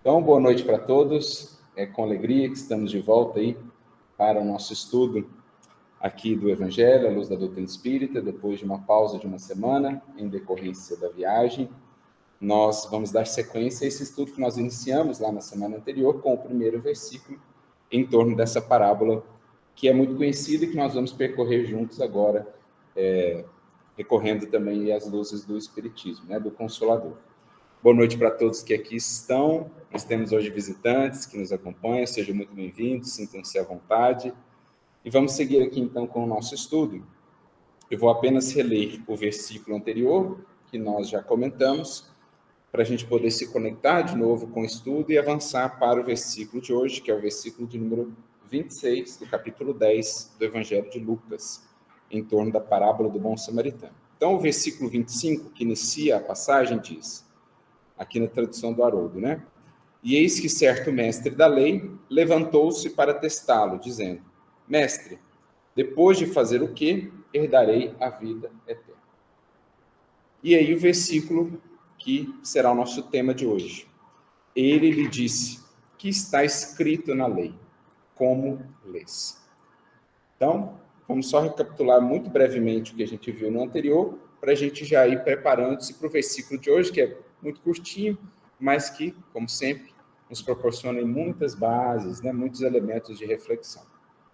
Então, boa noite para todos. É com alegria que estamos de volta aí para o nosso estudo aqui do Evangelho, à luz da doutrina espírita, depois de uma pausa de uma semana, em decorrência da viagem. Nós vamos dar sequência a esse estudo que nós iniciamos lá na semana anterior, com o primeiro versículo, em torno dessa parábola, que é muito conhecida e que nós vamos percorrer juntos agora, recorrendo também às luzes do Espiritismo, do Consolador. Boa noite para todos que aqui estão. Nós temos hoje visitantes que nos acompanham, sejam muito bem-vindos, sintam-se à vontade. E vamos seguir aqui então com o nosso estudo. Eu vou apenas reler o versículo anterior, que nós já comentamos, para a gente poder se conectar de novo com o estudo e avançar para o versículo de hoje, que é o versículo de número 26, do capítulo 10 do Evangelho de Lucas, em torno da parábola do bom samaritano. Então, o versículo 25, que inicia a passagem, diz, aqui na tradução do Haroldo, E eis que certo mestre da lei levantou-se para testá-lo, dizendo, Mestre, depois de fazer o quê, herdarei a vida eterna. E aí o versículo que será o nosso tema de hoje. Ele lhe disse, que está escrito na lei, como lês. Então, vamos só recapitular muito brevemente o que a gente viu no anterior, para a gente já ir preparando-se para o versículo de hoje, que é muito curtinho, mas que, como sempre, nos proporciona muitas bases, muitos elementos de reflexão.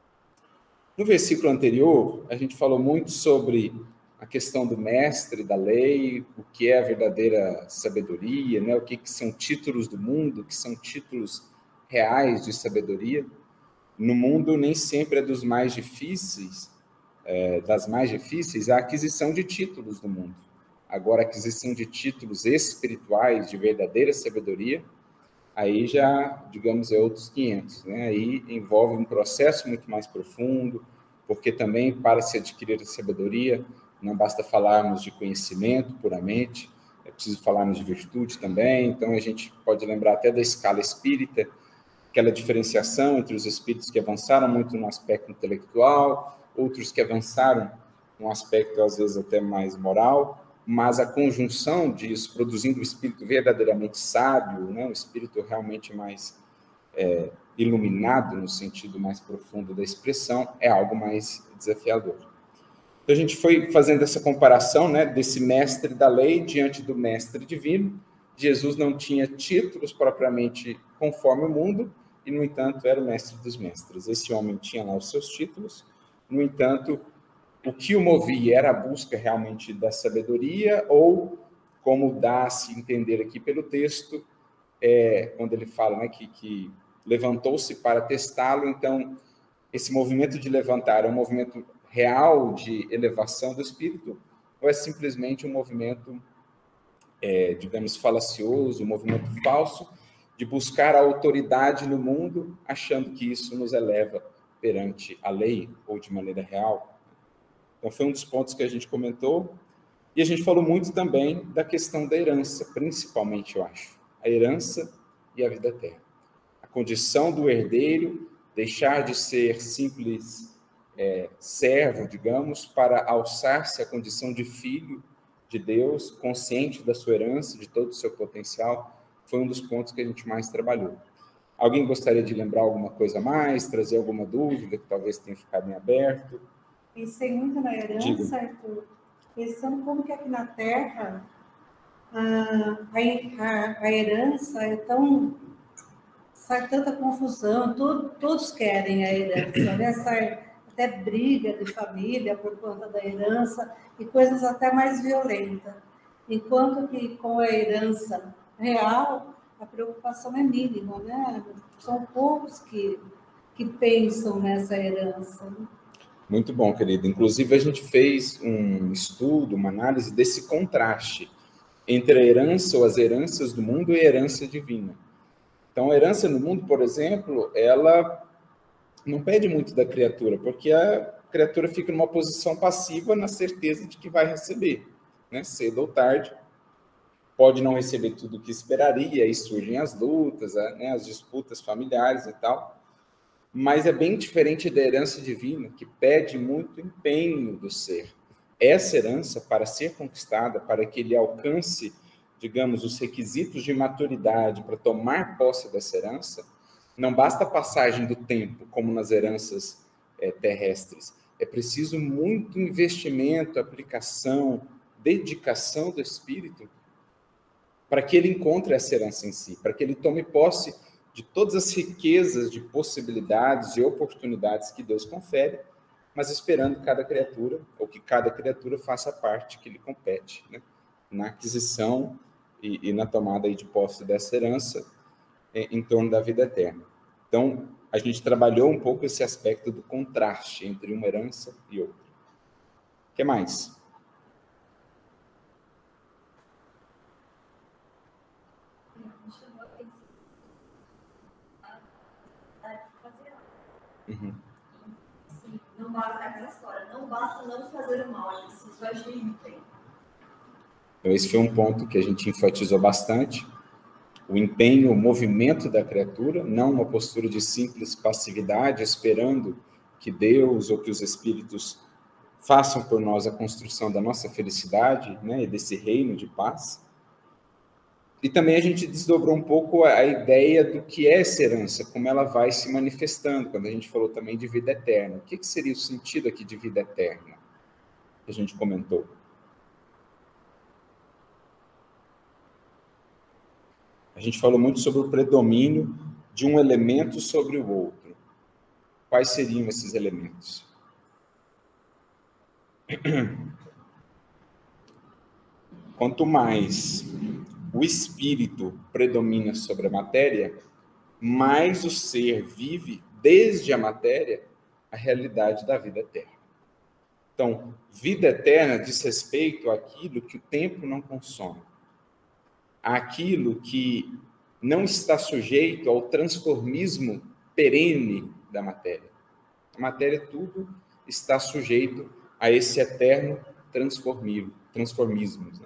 No versículo anterior, a gente falou muito sobre a questão do mestre da lei, o que é a verdadeira sabedoria, o que são títulos do mundo, o que são títulos reais de sabedoria. No mundo, nem sempre é dos mais difíceis, das mais difíceis, a aquisição de títulos no mundo. Agora, a aquisição de títulos espirituais, de verdadeira sabedoria, aí já, digamos, é outros 500. Aí envolve um processo muito mais profundo, porque também, para se adquirir a sabedoria, não basta falarmos de conhecimento puramente, é preciso falarmos de virtude também. Então, a gente pode lembrar até da escala espírita, aquela diferenciação entre os espíritos que avançaram muito no aspecto intelectual, outros que avançaram num aspecto, às vezes, até mais moral, mas a conjunção disso, produzindo um espírito verdadeiramente sábio, um espírito realmente mais iluminado, no sentido mais profundo da expressão, é algo mais desafiador. Então, a gente foi fazendo essa comparação, desse mestre da lei diante do mestre divino. Jesus não tinha títulos propriamente conforme o mundo, e, no entanto, era o mestre dos mestres. Esse homem tinha lá os seus títulos, no entanto, o que o movia era a busca realmente da sabedoria, ou, como dá a se entender aqui pelo texto, quando ele fala que levantou-se para testá-lo. Então, esse movimento de levantar é um movimento real de elevação do espírito, ou é simplesmente um movimento, digamos, falacioso, um movimento falso, de buscar a autoridade no mundo, achando que isso nos eleva perante a lei, ou de maneira real. Então, foi um dos pontos que a gente comentou. E a gente falou muito também da questão da herança, principalmente, eu acho. A herança e a vida eterna. A condição do herdeiro, deixar de ser simples servo, digamos, para alçar-se à condição de filho de Deus, consciente da sua herança, de todo o seu potencial, foi um dos pontos que a gente mais trabalhou. Alguém gostaria de lembrar alguma coisa a mais, trazer alguma dúvida que talvez tenha ficado em aberto? Pensei muito na herança, Arthur, pensando como que aqui na Terra a herança sai tanta confusão, todos querem a herança, sai até briga de família por conta da herança e coisas até mais violentas. Enquanto que com a herança real, a preocupação é mínima, São poucos que pensam nessa herança. Muito bom, querido. Inclusive, a gente fez um estudo, uma análise desse contraste entre a herança ou as heranças do mundo e a herança divina. Então, a herança no mundo, por exemplo, ela não pede muito da criatura, porque a criatura fica numa posição passiva na certeza de que vai receber, cedo ou tarde. Pode não receber tudo o que esperaria, aí surgem as lutas, as disputas familiares e tal. Mas é bem diferente da herança divina, que pede muito empenho do ser. Essa herança, para ser conquistada, para que ele alcance digamos, os requisitos de maturidade para tomar posse dessa herança, não basta a passagem do tempo, como nas heranças terrestres. É preciso muito investimento, aplicação, dedicação do espírito para que ele encontre essa herança em si, para que ele tome posse de todas as riquezas de possibilidades e oportunidades que Deus confere, mas esperando cada criatura, ou que cada criatura faça a parte que lhe compete, né? Na aquisição e na tomada aí de posse dessa herança em torno da vida eterna. Então, a gente trabalhou um pouco esse aspecto do contraste entre uma herança e outra. O que mais? Uhum. Sim, não basta aquela história, não basta não fazer o mal, é preciso agir no bem. Então, esse foi um ponto que a gente enfatizou bastante. O empenho, o movimento da criatura, não uma postura de simples passividade, esperando que Deus ou que os espíritos façam por nós a construção da nossa felicidade, né, e desse reino de paz. E também a gente desdobrou um pouco a ideia do que é essa herança, como ela vai se manifestando, quando a gente falou também de vida eterna. O que seria o sentido aqui de vida eterna, que a gente comentou? A gente falou muito sobre o predomínio de um elemento sobre o outro. Quais seriam esses elementos? Quanto mais o espírito predomina sobre a matéria, mais o ser vive, desde a matéria, a realidade da vida eterna. Então, vida eterna diz respeito àquilo que o tempo não consome, àquilo que não está sujeito ao transformismo perene da matéria. A matéria, tudo está sujeito a esse eterno transformismo.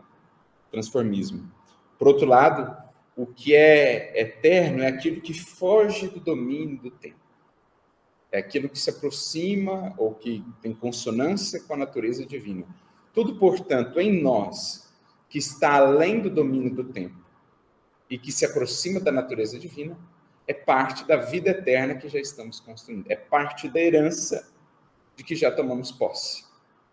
Por outro lado, o que é eterno é aquilo que foge do domínio do tempo. É aquilo que se aproxima ou que tem consonância com a natureza divina. Tudo, portanto, em nós, que está além do domínio do tempo e que se aproxima da natureza divina, é parte da vida eterna que já estamos construindo. É parte da herança de que já tomamos posse.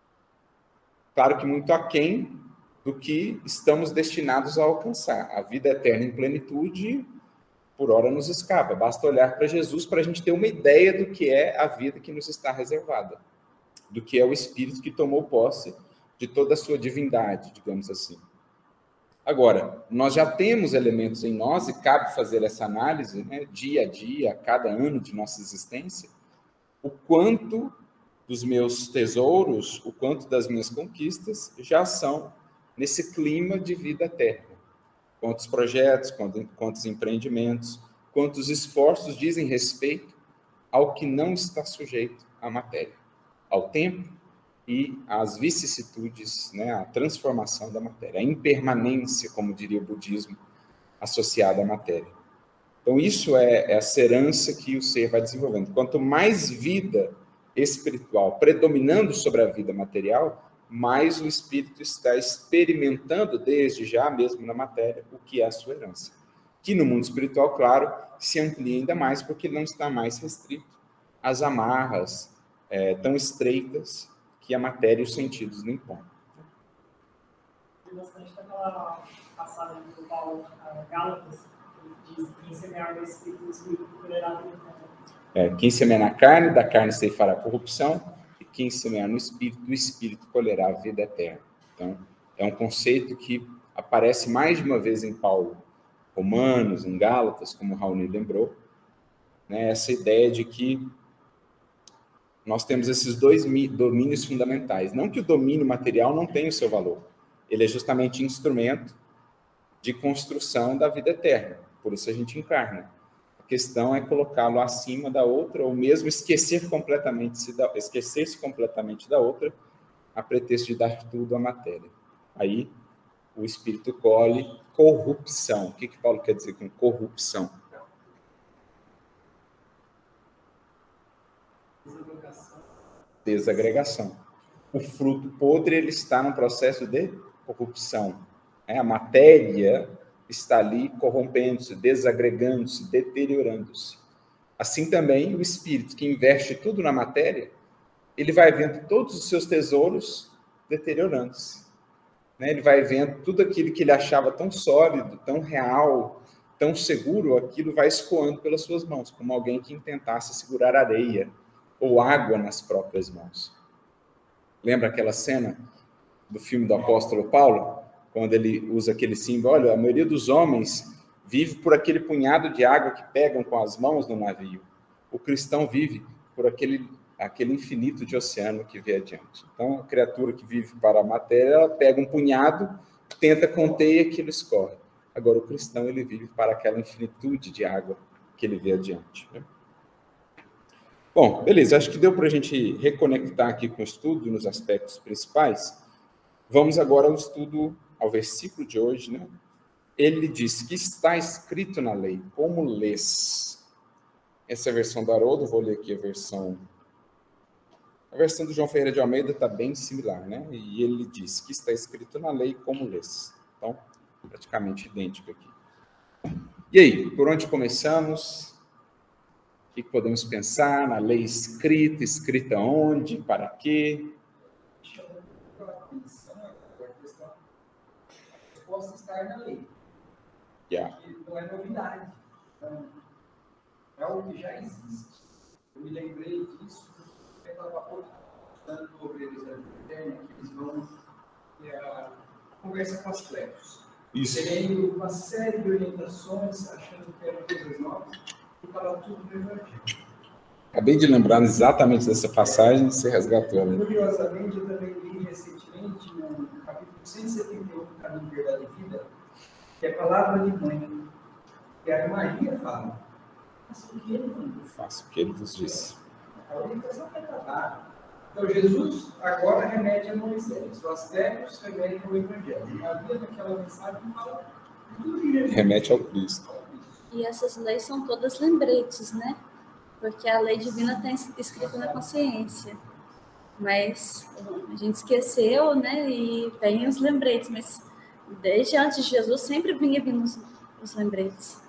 Claro que muito aquém do que estamos destinados a alcançar. A vida eterna em plenitude, por hora, nos escapa. Basta olhar para Jesus para a gente ter uma ideia do que é a vida que nos está reservada, do que é o Espírito que tomou posse de toda a sua divindade, digamos assim. Agora, nós já temos elementos em nós, e cabe fazer essa análise, né, dia a dia, a cada ano de nossa existência, o quanto dos meus tesouros, o quanto das minhas conquistas já são nesse clima de vida eterna. Quantos projetos, quantos empreendimentos, quantos esforços dizem respeito ao que não está sujeito à matéria, ao tempo e às vicissitudes, né, à transformação da matéria, a impermanência, como diria o budismo, associada à matéria. Então, isso é essa herança que o ser vai desenvolvendo. Quanto mais vida espiritual predominando sobre a vida material, mais o espírito está experimentando, desde já mesmo na matéria, o que é a sua herança. Que no mundo espiritual, claro, se amplia ainda mais, porque não está mais restrito às amarras tão estreitas que a matéria e os sentidos lhe impõem. Tem bastante daquela passagem do Paulo Gálatas, que diz: quem semear no espírito, o espírito colherá a vida. Quem semear na carne, da carne ceifará corrupção, e quem semear no espírito, do espírito colherá a vida eterna. Então, é um conceito que aparece mais de uma vez em Paulo, Romanos, em Gálatas, como o Raoni lembrou, né? Essa ideia de que nós temos esses dois domínios fundamentais. Não que o domínio material não tenha o seu valor, ele é justamente instrumento de construção da vida eterna, por isso a gente encarna. A questão é colocá-lo acima da outra, ou mesmo esquecer-se completamente da outra, a pretexto de dar tudo à matéria. Aí o espírito colhe corrupção. O que Paulo quer dizer com corrupção? Desagregação. O fruto podre, ele está no processo de corrupção. A matéria está ali corrompendo-se, desagregando-se, deteriorando-se. Assim também o espírito que investe tudo na matéria, ele vai vendo todos os seus tesouros deteriorando-se. Ele vai vendo tudo aquilo que ele achava tão sólido, tão real, tão seguro, aquilo vai escoando pelas suas mãos, como alguém que tentasse segurar areia ou água nas próprias mãos. Lembra aquela cena do filme do apóstolo Paulo, quando ele usa aquele símbolo? Olha, a maioria dos homens vive por aquele punhado de água que pegam com as mãos no navio. O cristão vive por aquele infinito de oceano que vê adiante. Então, a criatura que vive para a matéria, ela pega um punhado, tenta conter e aquilo escorre. Agora, o cristão, ele vive para aquela infinitude de água que ele vê adiante. Bom, beleza, acho que deu para a gente reconectar aqui com o estudo nos aspectos principais. Vamos agora ao estudo, ao versículo de hoje, né? Ele diz que está escrito na lei, como lês. Essa é a versão do Haroldo, vou ler aqui a versão do João Ferreira de Almeida está bem similar, né? E ele diz que está escrito na lei, como lês. Então, praticamente idêntico aqui. E aí, por onde começamos? O que podemos pensar na lei escrita? Escrita onde? Para quê? Possa estar na lei. Não é novidade. Então, é algo que já existe. Eu me lembrei disso porque eu estava conversando com obreiros da interna, que eles vão ter a conversa com as clérigos. Terendo uma série de orientações, achando que eram coisas novas, e estava tudo no Evangelho. Acabei de lembrar exatamente dessa passagem, você resgatou, né? Curiosamente, eu também li recentemente no capítulo 171 do Caminho, Verdade e Vida, que é a palavra de mãe, que a Maria fala: faça o que ele vos disse. Faça o que ele vos disse. A orientação é tratada. Então, Jesus agora remete a Moisés, os clérigos remetem ao Evangelho. Havia naquela mensagem que fala tudo que Jesus remete ao Cristo. E essas leis são todas lembretes, né? Porque a lei divina está escrita na consciência. Mas a gente esqueceu, né? E vem os lembretes. Mas desde antes de Jesus sempre vinha vindo os lembretes.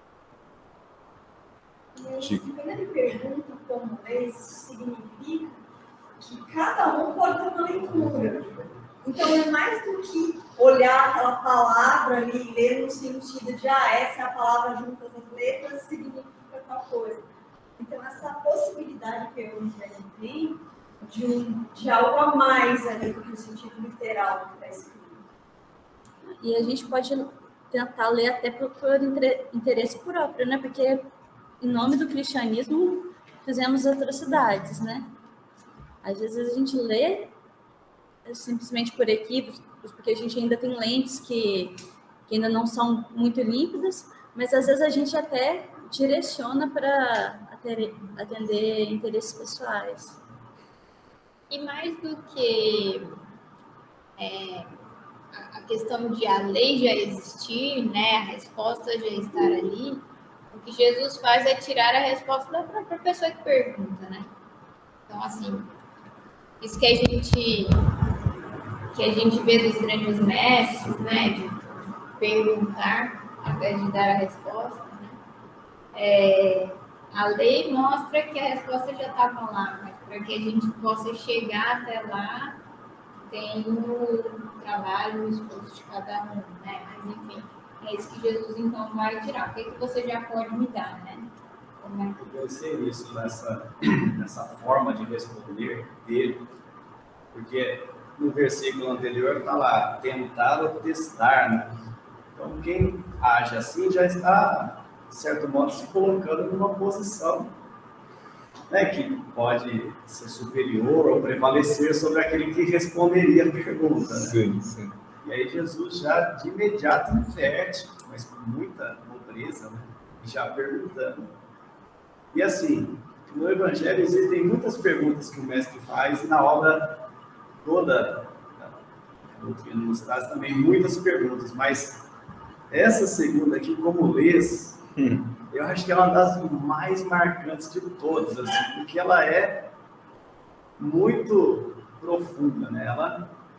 E quando ele pergunta como leis, isso significa que cada um pode ter uma leitura. Então é mais do que olhar aquela palavra ali e ler no sentido de essa é a palavra junto às letras, significa tal coisa. Então, essa possibilidade que o Evangelho tem de algo a mais ali do que o sentido literal que está escrito. E a gente pode tentar ler até por interesse próprio, né? Porque, em nome do cristianismo, fizemos atrocidades, né? Às vezes a gente lê simplesmente por equívocos, porque a gente ainda tem lentes que ainda não são muito límpidas, mas às vezes a gente até direciona para atender interesses pessoais. E mais do que a questão de a lei já existir, né, a resposta já estar ali, o que Jesus faz é tirar a resposta da própria pessoa que pergunta, né? Então, assim, isso que a gente vê dos grandes mestres, né, de perguntar ao invés de dar a resposta, né? A lei mostra que a resposta já estava lá, mas para que a gente possa chegar até lá, tem o trabalho, o esforço de cada um, né? Mas, enfim, é isso que Jesus, então, vai tirar. O que você já pode me dar, né? Eu pensei nisso, nessa forma de responder dele, porque no versículo anterior está lá, tentar ou testar, né? Então, quem age assim já está, de certo modo, se colocando numa posição, né, que pode ser superior ou prevalecer sobre aquele que responderia a pergunta, né? Sim, sim. E aí Jesus já de imediato inverte, mas com muita nobreza, né? Já perguntando. E assim, no Evangelho existem muitas perguntas que o mestre faz, e na obra toda, a doutrina nos traz também muitas perguntas, mas essa segunda aqui, como lês, eu acho que é uma das mais marcantes de todas, assim, porque ela é muito profunda, né? Ela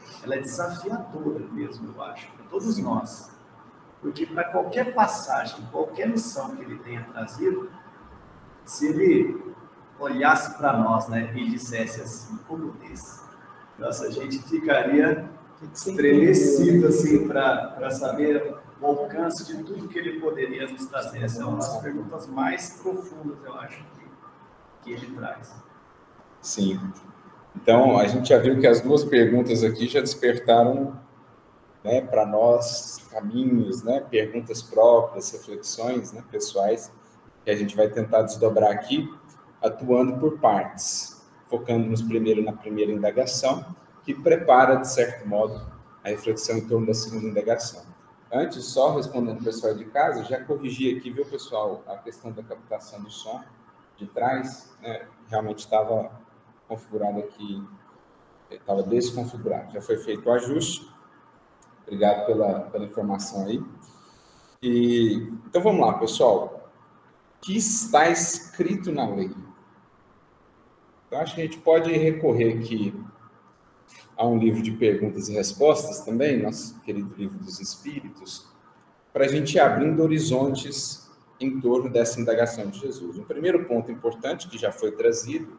ela é desafiadora mesmo, eu acho, para todos nós. Porque para qualquer passagem, qualquer lição que ele tenha trazido, se ele olhasse para nós, né, e dissesse assim, como desse, nossa, a gente ficaria estremecido assim, para saber o alcance de tudo que ele poderia nos trazer. Essa é uma das perguntas mais profundas, eu acho, que ele traz. Sim. Então, a gente já viu que as duas perguntas aqui já despertaram, né, para nós caminhos, né, perguntas próprias, reflexões, né, pessoais, que a gente vai tentar desdobrar aqui, atuando por partes, focando-nos primeiro na primeira indagação, que prepara, de certo modo, a reflexão em torno da segunda indagação. Antes, só respondendo o pessoal de casa, já corrigi aqui, viu, pessoal, a questão da captação do som de trás, né, realmente estava configurado aqui, estava desconfigurado, já foi feito o ajuste. Obrigado pela informação aí. Então, vamos lá, pessoal. O que está escrito na lei? Então, acho que a gente pode recorrer aqui a um livro de perguntas e respostas também, nosso querido livro dos Espíritos, para a gente ir abrindo horizontes em torno dessa indagação de Jesus. Um primeiro ponto importante que já foi trazido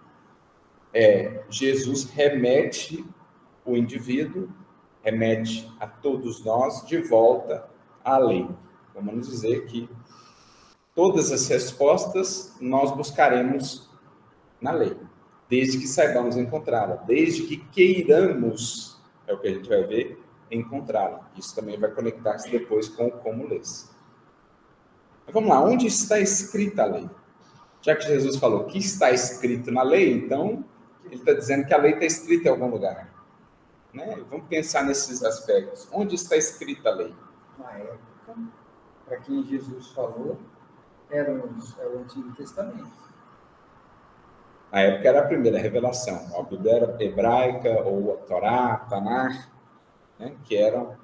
é Jesus remete o indivíduo, remete a todos nós de volta à lei. Vamos dizer que todas as respostas nós buscaremos na lei, desde que saibamos encontrá-la, desde que queiramos, é o que a gente vai ver, encontrá-la. Isso também vai conectar-se depois com o como lês. Vamos lá, onde está escrita a lei? Já que Jesus falou que está escrito na lei, então ele está dizendo que a lei está escrita em algum lugar. Né? Vamos pensar nesses aspectos. Onde está escrita a lei? Na época, para quem Jesus falou, era o Antigo Testamento. Na época era a primeira revelação, a Bíblia hebraica, ou a Torá, a Tanakh, né? Que eram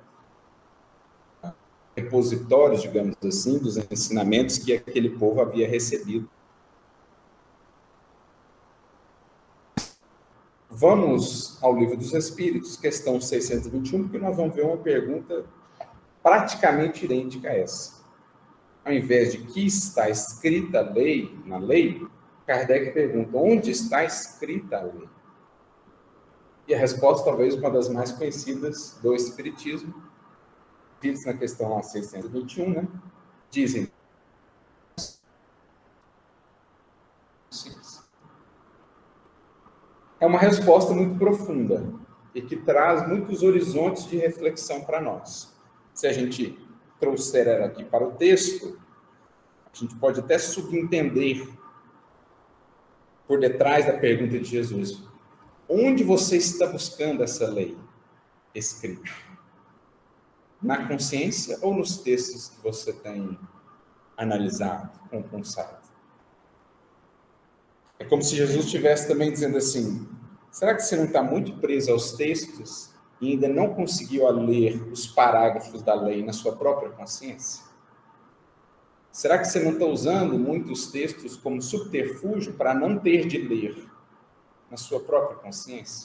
repositórios, digamos assim, dos ensinamentos que aquele povo havia recebido. Vamos ao Livro dos Espíritos, questão 621, porque nós vamos ver uma pergunta praticamente idêntica a essa. Ao invés de que está escrita a lei, na lei, Kardec pergunta, onde está escrita a lei? E a resposta, talvez, uma das mais conhecidas do Espiritismo, diz na questão 621, né? Dizem, é uma resposta muito profunda e que traz muitos horizontes de reflexão para nós. Se a gente trouxer ela aqui para o texto, a gente pode até subentender por detrás da pergunta de Jesus, onde você está buscando essa lei escrita? Na consciência ou nos textos que você tem analisado, compensado? É como se Jesus estivesse também dizendo assim, será que você não está muito preso aos textos e ainda não conseguiu ler os parágrafos da lei na sua própria consciência? Será que você não está usando muitos textos como subterfúgio para não ter de ler na sua própria consciência?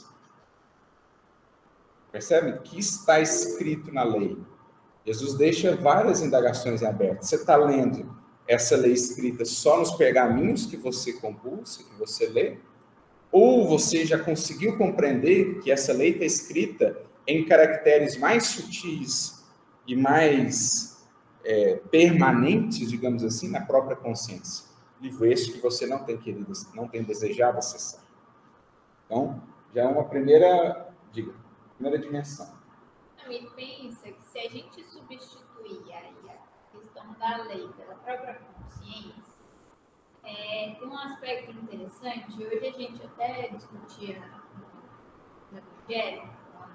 Percebe? Que está escrito na lei. Jesus deixa várias indagações em aberto. Você está lendo essa lei escrita só nos pergaminhos que você compulsa, que você lê? Ou você já conseguiu compreender que essa lei está escrita em caracteres mais sutis e mais permanentes, digamos assim, na própria consciência? Livro esse que você não tem querido, não tem desejado acessar. Então, já é uma primeira dimensão. E pensa que se a gente substituir aí a questão da lei pela própria consciência, tem um aspecto interessante. Hoje a gente até discutia no Evangelho,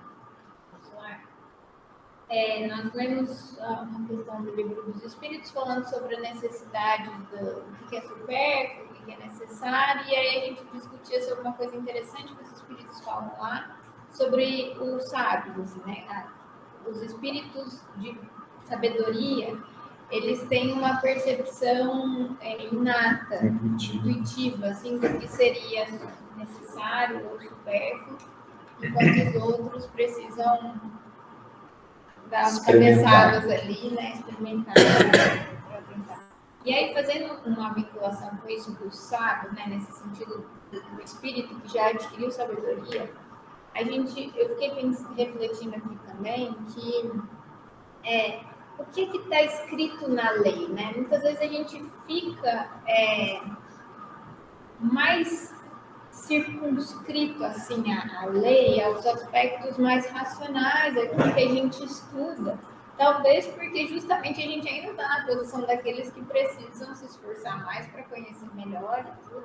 nós lemos uma questão do Livro dos Espíritos falando sobre a necessidade do que é supérfluo, o que é necessário, e aí a gente discutia sobre uma coisa interessante que os Espíritos falam lá, sobre os sábios, assim, né? Os espíritos de sabedoria, eles têm uma percepção inata, intuitiva, assim, do que seria necessário ou supérfluo. enquanto os outros precisam dar umas cabeçadas ali, né? Experimentar para tentar. E aí, fazendo uma vinculação com isso do sábio, né? Nesse sentido do espírito que já adquiriu sabedoria, eu fiquei refletindo aqui também que o que está escrito na lei, né? Muitas vezes a gente fica mais circunscrito assim à lei, aos aspectos mais racionais, aquilo que a gente estuda. Talvez porque justamente a gente ainda está na posição daqueles que precisam se esforçar mais para conhecer melhor e tudo.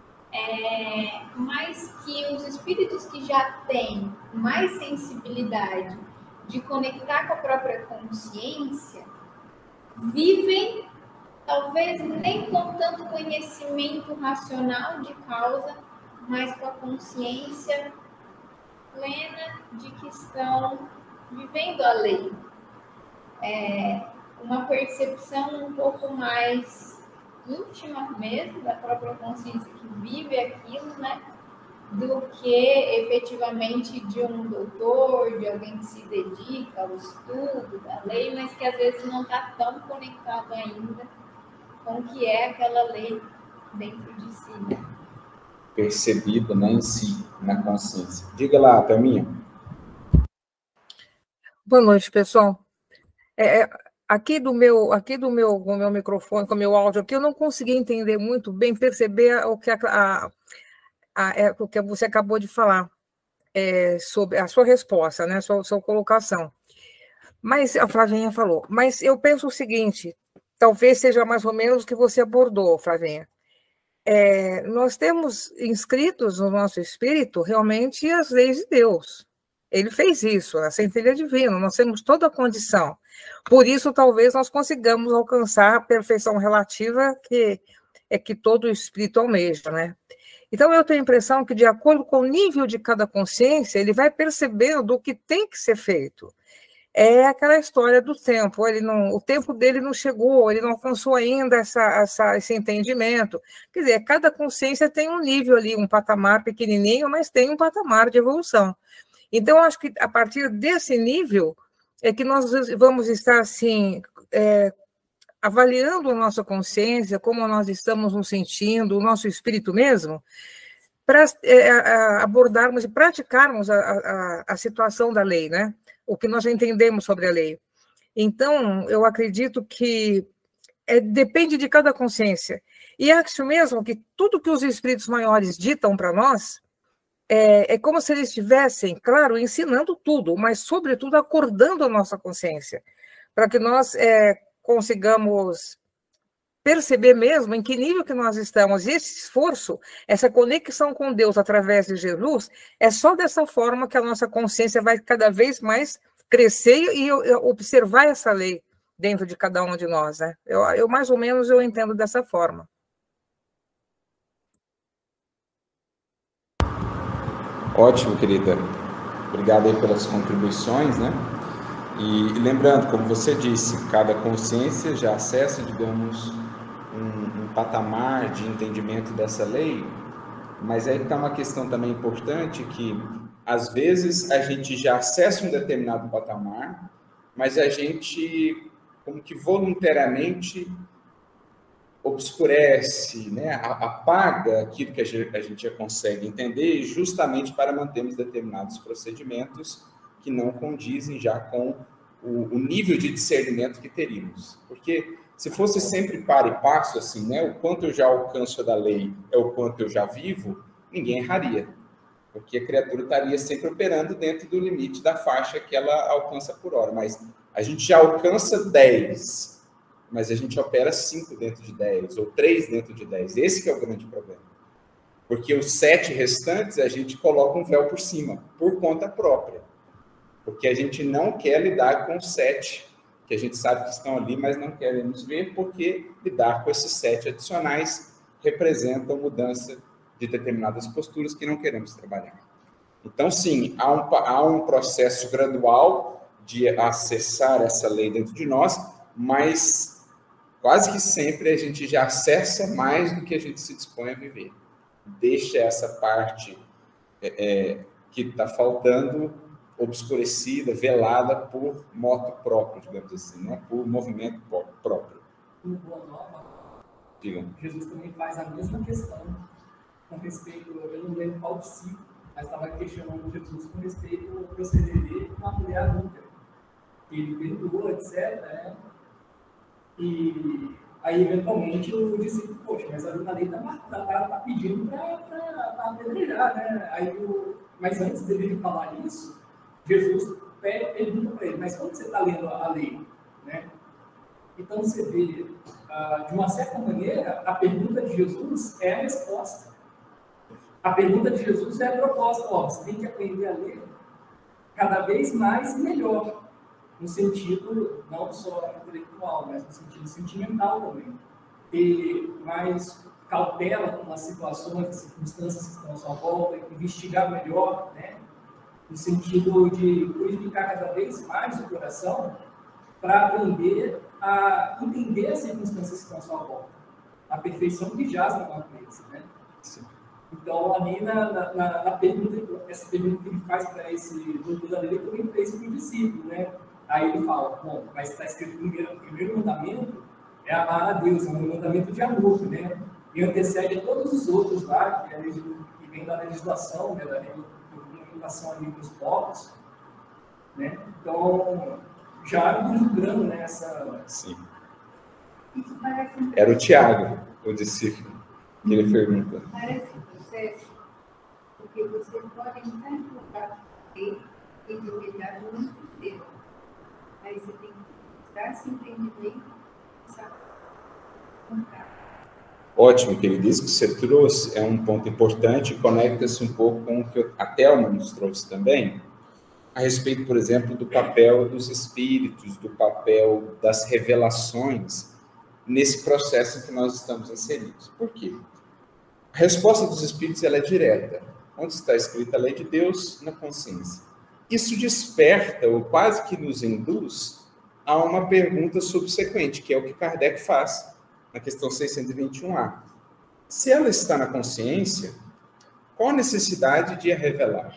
Mas que os espíritos que já têm mais sensibilidade de conectar com a própria consciência vivem, talvez nem com tanto conhecimento racional de causa, mas com a consciência plena de que estão vivendo a lei. Uma percepção um pouco mais íntima mesmo da própria consciência que vive aquilo, né? Do que efetivamente de um doutor, de alguém que se dedica ao estudo da lei, mas que às vezes não está tão conectado ainda com o que é aquela lei dentro de si, né? Percebido, né, em si, na consciência. Diga lá, Thelminha. Boa noite, pessoal. Aqui do meu microfone, com o meu áudio aqui, eu não consegui entender muito bem, perceber o que o que você acabou de falar sobre a sua resposta, né, sua colocação. Mas a Flavinha falou. Mas eu penso o seguinte, talvez seja mais ou menos o que você abordou, Flavinha. Nós temos inscritos no nosso espírito realmente as leis de Deus. Ele fez isso, a centelha divina, nós temos toda a condição. Por isso, talvez nós consigamos alcançar a perfeição relativa que todo espírito almeja, né? Então, eu tenho a impressão que, de acordo com o nível de cada consciência, ele vai percebendo o que tem que ser feito. É aquela história do tempo, o tempo dele não chegou, ele não alcançou ainda esse entendimento. Quer dizer, cada consciência tem um nível ali, um patamar pequenininho, mas tem um patamar de evolução. Então, acho que a partir desse nível é que nós vamos estar, assim, avaliando a nossa consciência, como nós estamos nos sentindo, o nosso espírito mesmo, para abordarmos e praticarmos a situação da lei, né? O que nós já entendemos sobre a lei. Então, eu acredito que depende de cada consciência. E acho mesmo que tudo que os espíritos maiores ditam para nós é como se eles estivessem, claro, ensinando tudo, mas, sobretudo, acordando a nossa consciência, para que nós consigamos perceber mesmo em que nível que nós estamos. E esse esforço, essa conexão com Deus através de Jesus, é só dessa forma que a nossa consciência vai cada vez mais crescer e observar essa lei dentro de cada um de nós, né? Eu mais ou menos, eu entendo dessa forma. Ótimo, querida. Obrigado aí pelas contribuições, né? E lembrando, como você disse, cada consciência já acessa, digamos, um patamar de entendimento dessa lei, mas aí está uma questão também importante que, às vezes, a gente já acessa um determinado patamar, mas a gente, como que voluntariamente, obscurece, né, apaga aquilo que a gente já consegue entender, justamente para mantermos determinados procedimentos que não condizem já com o nível de discernimento que teríamos. Porque se fosse sempre para e passo, assim, né, o quanto eu já alcanço da lei é o quanto eu já vivo, ninguém erraria. Porque a criatura estaria sempre operando dentro do limite da faixa que ela alcança por hora. Mas a gente já alcança 10, mas a gente opera 5 dentro de 10, ou 3 dentro de 10. Esse que é o grande problema. Porque os 7 restantes, a gente coloca um véu por cima, por conta própria. Porque a gente não quer lidar com os 7, que a gente sabe que estão ali, mas não queremos ver, porque lidar com esses 7 adicionais representa mudança de determinadas posturas que não queremos trabalhar. Então, sim, há um processo gradual de acessar essa lei dentro de nós, mas quase que sempre a gente já acessa mais do que a gente se dispõe a viver. Deixa essa parte que está faltando, obscurecida, velada por moto próprio, digamos assim, né? Por movimento próprio. No Boa Nova, Diga. Jesus também faz a mesma questão com respeito, eu não lembro qual discípulo, mas estava questionando Jesus com respeito ao proceder dele com a mulher adúltera. Ele perdoou, etc. Né? E aí, eventualmente, o discípulo, poxa, mas a lei está pedindo para apedrejar, né? Mas antes dele falar isso, Jesus pergunta para ele, mas como você está lendo a lei? Né? Então, você vê, de uma certa maneira, a pergunta de Jesus é a resposta. A pergunta de Jesus é a proposta. Você tem que aprender a ler cada vez mais e melhor. No sentido não só intelectual, mas no sentido sentimental também. Ter mais cautela com as situações, as circunstâncias que estão à sua volta, investigar melhor, né? No sentido de purificar cada vez mais o coração para aprender a entender as circunstâncias que estão à sua volta. A perfeição que jaz na natureza, né? Sim. Então, ali na pergunta, essa pergunta que ele faz para esse doutor da lei, ele também fez para o discípulo, né? Aí ele fala, bom, mas está escrito no primeiro mandamento, é amar a Deus, é um mandamento de amor, né? E antecede todos os outros lá, que vem da legislação, né? Da regulamentação ali dos povos, né? Então, já vislumbrando nessa... Sim. Era o Tiago, o discípulo, que ele pergunta. Parece um processo, porque você pode entrar em contato com ele e de imediato não entender. Aí você tem que dar esse entendimento e saber contar. Ótimo, que ele disse que você trouxe, é um ponto importante e conecta-se um pouco com o que a Thelma nos trouxe também, a respeito, por exemplo, do papel dos espíritos, do papel das revelações nesse processo em que nós estamos inseridos. Por quê? A resposta dos espíritos ela é direta. Onde está escrita a lei de Deus? Na consciência. Isso desperta, ou quase que nos induz, a uma pergunta subsequente, que é o que Kardec faz na questão 621A. Se ela está na consciência, qual a necessidade de a revelar?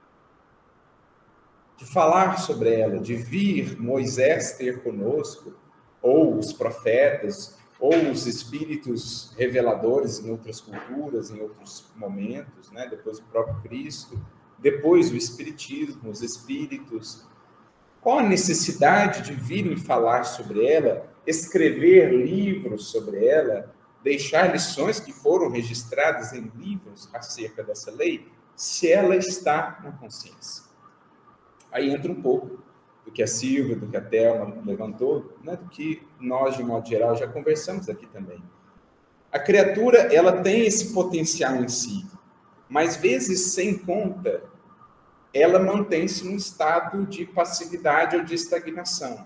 De falar sobre ela, de vir Moisés ter conosco, ou os profetas, ou os espíritos reveladores em outras culturas, em outros momentos, né? Depois o próprio Cristo, depois o Espiritismo, os espíritos. Qual a necessidade de virem falar sobre ela, escrever livros sobre ela, deixar lições que foram registradas em livros acerca dessa lei, se ela está na consciência? Aí entra um pouco do que a Silvia, do que a Thelma levantou, né, do que nós, de modo geral, já conversamos aqui também. A criatura, ela tem esse potencial em si, mas vezes sem conta, ela mantém-se num estado de passividade ou de estagnação,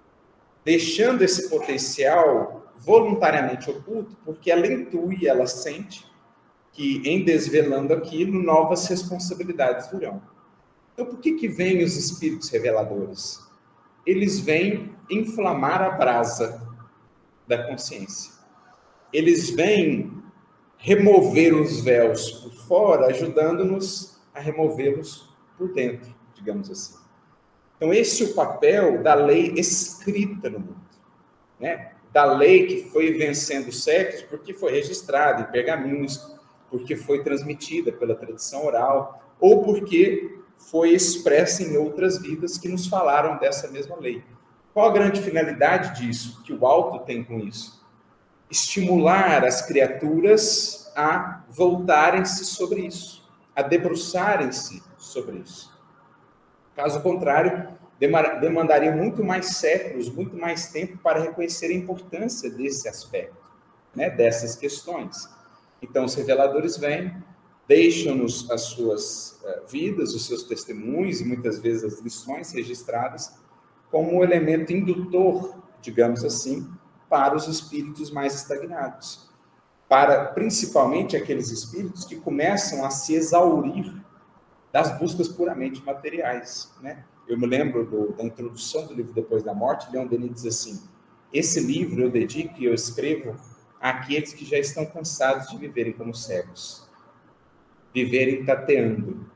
deixando esse potencial voluntariamente oculto, porque ela intui, ela sente que, em desvelando aquilo, novas responsabilidades virão. Então, por que vêm os espíritos reveladores? Eles vêm inflamar a brasa da consciência. Eles vêm remover os véus por fora, ajudando-nos a removê-los por dentro, digamos assim. Então, esse é o papel da lei escrita no mundo, né? Da lei que foi vencendo séculos, porque foi registrada em pergaminhos, porque foi transmitida pela tradição oral, ou porque foi expressa em outras vidas que nos falaram dessa mesma lei. Qual a grande finalidade disso, que o alto tem com isso? Estimular as criaturas a voltarem-se sobre isso, a debruçarem-se sobre isso. Caso contrário, demandaria muito mais séculos, muito mais tempo para reconhecer a importância desse aspecto, né, dessas questões. Então, os reveladores vêm, deixam-nos as suas vidas, os seus testemunhos e muitas vezes as lições registradas como um elemento indutor, digamos assim, para os espíritos mais estagnados, para principalmente aqueles espíritos que começam a se exaurir das buscas puramente materiais, né? Eu me lembro da introdução do livro Depois da Morte, Leon Denis diz assim: esse livro eu dedico e eu escrevo àqueles que já estão cansados de viverem como cegos, viverem tateando,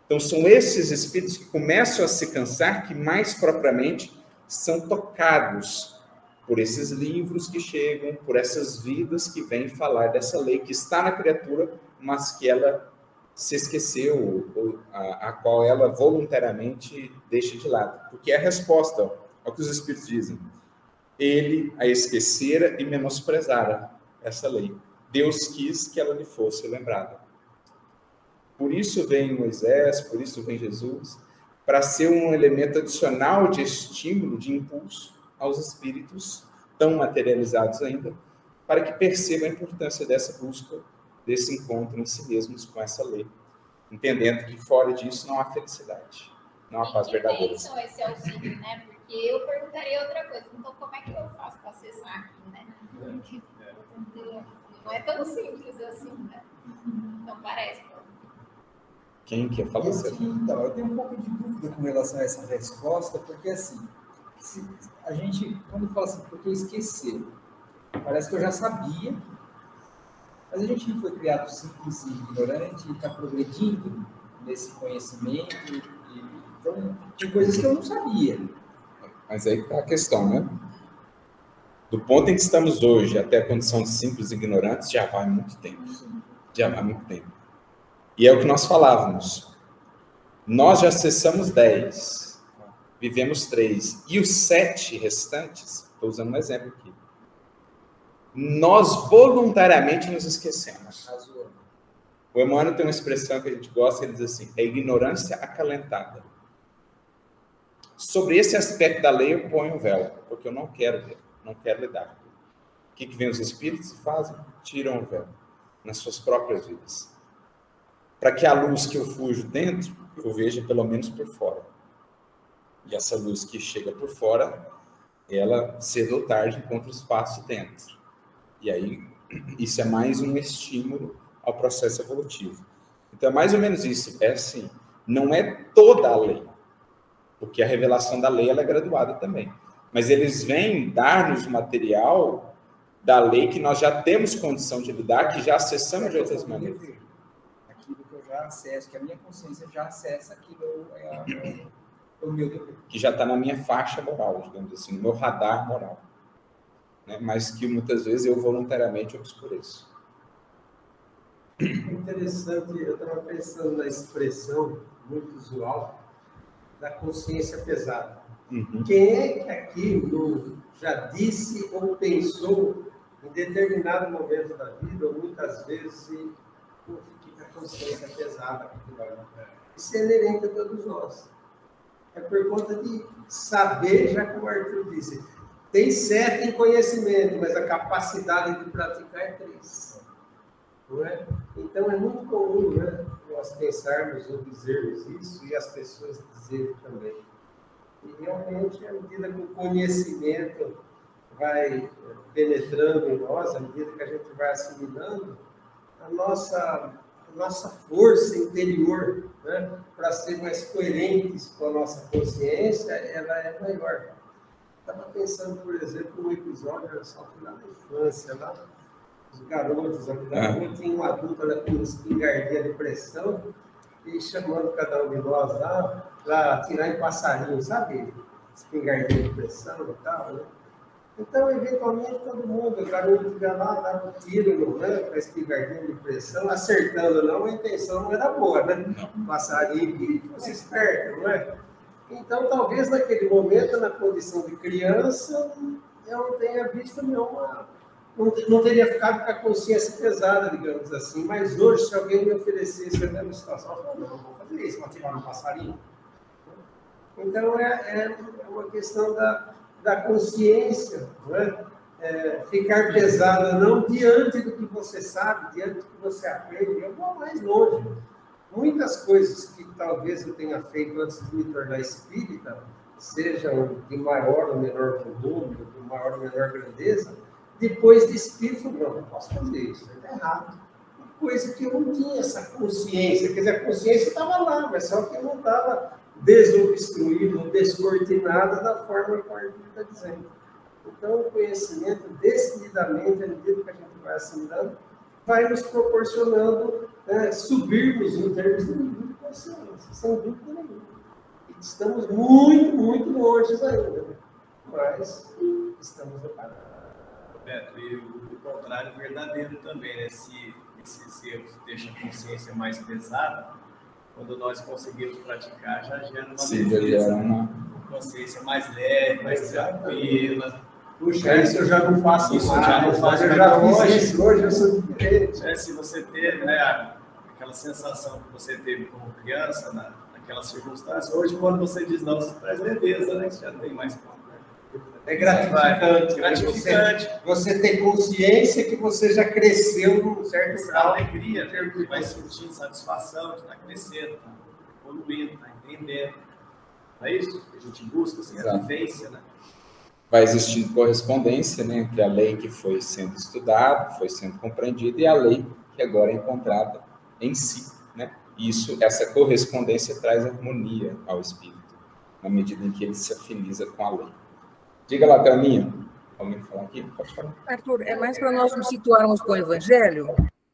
Então, são esses espíritos que começam a se cansar que mais propriamente são tocados por esses livros que chegam, por essas vidas que vêm falar dessa lei que está na criatura, mas que ela se esqueceu, ou a qual ela voluntariamente deixa de lado. Porque é a resposta ao que os espíritos dizem. Ele a esquecera e menosprezara essa lei. Deus quis que ela lhe fosse lembrada. Por isso vem Moisés, por isso vem Jesus, para ser um elemento adicional de estímulo, de impulso aos espíritos tão materializados ainda, para que percebam a importância dessa busca, desse encontro em si mesmos com essa lei, entendendo que fora disso não há felicidade, não há paz verdadeira. Então, esse auxílio, né? Porque eu perguntaria outra coisa, então como é que eu faço para acessar aqui, né? Não é tão simples assim, né? Não parece. Quem quer falar isso? Então, eu tenho um pouco de dúvida com relação a essa resposta, porque assim, a gente, quando fala assim, porque eu esqueci, parece que eu já sabia, mas a gente não foi criado simples e ignorante, e está progredindo nesse conhecimento, então, tem coisas que eu não sabia. Mas aí está a questão, né? Do ponto em que estamos hoje até a condição de simples e ignorantes, já vai muito tempo. Já vai muito tempo. E é o que nós falávamos. Nós já acessamos 10, vivemos 3, e os 7 restantes, estou usando um exemplo aqui, nós voluntariamente nos esquecemos. O Emmanuel tem uma expressão que a gente gosta, ele diz assim, é ignorância acalentada. Sobre esse aspecto da lei eu ponho um véu, porque eu não quero ver, não quero lidar. O que vem os espíritos e fazem? Tiram o véu nas suas próprias vidas. Para que a luz que eu fujo dentro, eu veja pelo menos por fora. E essa luz que chega por fora, ela cedo ou tarde encontra espaço dentro. E aí, isso é mais um estímulo ao processo evolutivo. Então, é mais ou menos isso. É assim, não é toda a lei, porque a revelação da lei ela é graduada também. Mas eles vêm dar-nos o material da lei que nós já temos condição de lidar, que já acessamos de outras maneiras. Aquilo que eu já acesso, que a minha consciência já acessa, aquilo é o meu dever. Que já está na minha faixa moral, digamos assim, no meu radar moral. Né? Mas que muitas vezes eu voluntariamente obscureço. Interessante, eu estava pensando na expressão muito usual da consciência pesada. Uhum. Quem é que aqui já disse ou pensou em determinado momento da vida, ou muitas vezes, fiquei com a consciência pesada? Isso é inerente a todos nós. É por conta de saber, já como o Arthur disse, tem 7 em conhecimento, mas a capacidade de praticar é 3. Não é? Então, é muito comum, né, nós pensarmos ou dizermos isso e as pessoas dizerem também. E realmente, à medida que o conhecimento vai penetrando em nós, à medida que a gente vai assimilando, a nossa força interior, né, para ser mais coerentes com a nossa consciência, ela é maior. Estava pensando, por exemplo, num episódio, só que lá na infância, lá, os garotos, tinha um adulto lá com espingardinha de pressão e chamando cada um de nós lá para tirar em passarinho, sabe? Espingardinha de pressão e tal, né? Então, eventualmente, todo mundo, o garoto ia lá, dava um tiro no ranco, a espingardinha de pressão, acertando não, a intenção não era boa, né? O passarinho que fosse esperto, não é? Então, talvez naquele momento, na condição de criança, eu não tenha visto nenhuma... Não teria ficado com a consciência pesada, digamos assim, mas hoje, se alguém me oferecesse a mesma situação, eu falo, não, vou fazer isso, vou atirar no passarinho. Então, é uma questão da consciência, não é? Ficar pesada não diante do que você sabe, diante do que você aprende. Eu vou mais longe. Muitas coisas que talvez eu tenha feito antes de me tornar espírita, sejam de maior ou menor volume, de maior ou menor grandeza, depois de espírito, não posso fazer isso, é errado. Uma coisa que eu não tinha essa consciência, quer dizer, a consciência estava lá, mas só que eu não estava desobstruída, descortinada da forma que o Arthur está dizendo. Então, o conhecimento, decididamente, à medida que a gente vai assimilando, vai nos proporcionando subirmos em termos de consciência, sem dúvida nenhuma. E estamos muito, muito longe ainda, mas estamos preparados. Beto, e o contrário é verdadeiro também, né? Se esses erros deixam a consciência mais pesada, quando nós conseguimos praticar, já gera uma leveza, uma consciência mais leve, mais tranquila. Puxa, isso eu já não faço isso, já não faço, eu já fiz isso, hoje eu sou diferente. Se você teve, né, aquela sensação que você teve como criança, naquela circunstância, hoje quando você diz não, você traz leveza, né? Você já tem mais conta. É gratificante. Você tem consciência que você já cresceu num certo grau. Alegria, vai sentindo satisfação de estar crescendo, tá evoluindo, está entendendo. Não é isso que a gente busca, assim, a vivência, né? Vai existindo correspondência, né, entre a lei que foi sendo estudada, foi sendo compreendida, e a lei que agora é encontrada em si, né? Essa correspondência traz harmonia ao espírito, na medida em que ele se afiniza com a lei. Diga lá, Thelminha. Alguém falar aqui? Pode falar. Arthur, é mais para nós nos situarmos com o Evangelho?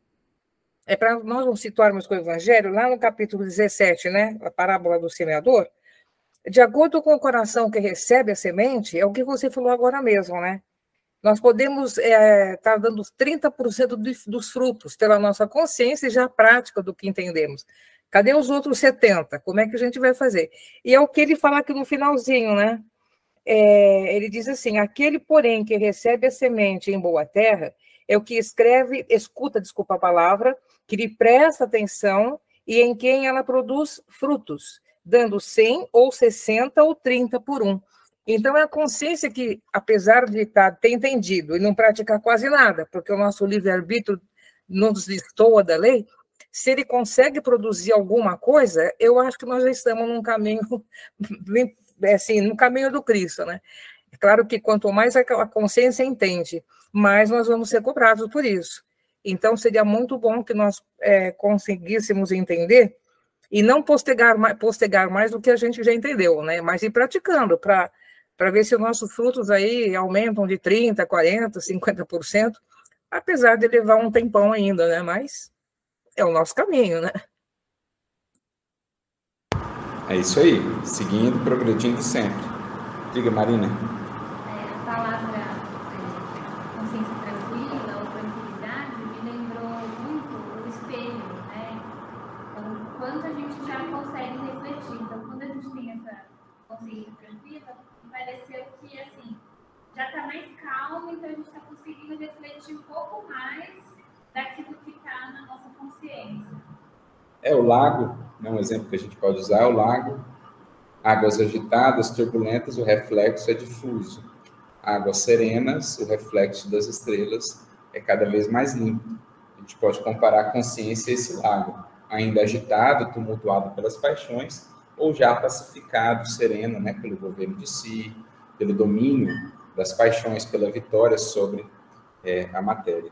É para nós nos situarmos com o Evangelho, lá no capítulo 17, né? A parábola do semeador. De acordo com o coração que recebe a semente, é o que você falou agora mesmo, né? Nós podemos estar dando 30% dos frutos pela nossa consciência e já prática do que entendemos. Cadê os outros 70%? Como é que a gente vai fazer? E é o que ele fala aqui no finalzinho, né? Ele diz assim: aquele, porém, que recebe a semente em boa terra é o que escuta a palavra, que lhe presta atenção e em quem ela produz frutos, dando 100 ou 60 ou 30 por um. Então, é a consciência que, apesar de ter entendido e não praticar quase nada, porque o nosso livre-arbítrio nos destoa da lei, se ele consegue produzir alguma coisa, eu acho que nós já estamos num caminho, assim, no caminho do Cristo, né? É claro que quanto mais a consciência entende, mais nós vamos ser cobrados por isso. Então, seria muito bom que nós conseguíssemos entender e não postergar mais do que a gente já entendeu, né? Mas ir praticando para ver se os nossos frutos aí aumentam de 30%, 40%, 50%, apesar de levar um tempão ainda, né? Mas é o nosso caminho, né? É isso aí, seguindo, progredindo sempre. Diga, Marina. A palavra consciência tranquila ou tranquilidade me lembrou muito o espelho, né? Então, quanto a gente já consegue refletir. Então, quando a gente tem essa consciência tranquila, pareceu que, assim, já está mais calmo, então a gente está conseguindo refletir um pouco mais daquilo que está na nossa consciência. O lago, né, um exemplo que a gente pode usar é o lago. Águas agitadas, turbulentas, o reflexo é difuso. Águas serenas, o reflexo das estrelas é cada vez mais limpo. A gente pode comparar a consciência a esse lago, ainda agitado, tumultuado pelas paixões, ou já pacificado, sereno, né, pelo governo de si, pelo domínio das paixões, pela vitória sobre a matéria.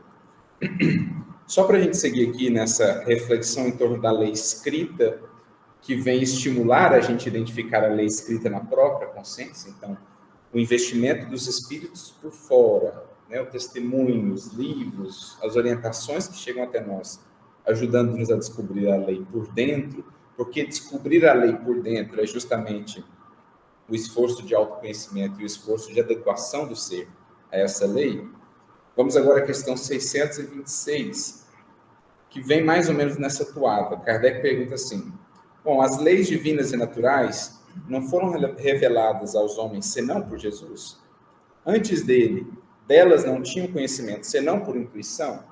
Só para a gente seguir aqui nessa reflexão em torno da lei escrita, que vem estimular a gente a identificar a lei escrita na própria consciência. Então, o investimento dos espíritos por fora, né, o testemunho, os livros, as orientações que chegam até nós, ajudando-nos a descobrir a lei por dentro, porque descobrir a lei por dentro é justamente o esforço de autoconhecimento e o esforço de adequação do ser a essa lei. Vamos agora à questão 626, que vem mais ou menos nessa toada. Kardec pergunta assim: bom, as leis divinas e naturais não foram reveladas aos homens senão por Jesus? Antes delas não tinham conhecimento senão por intuição?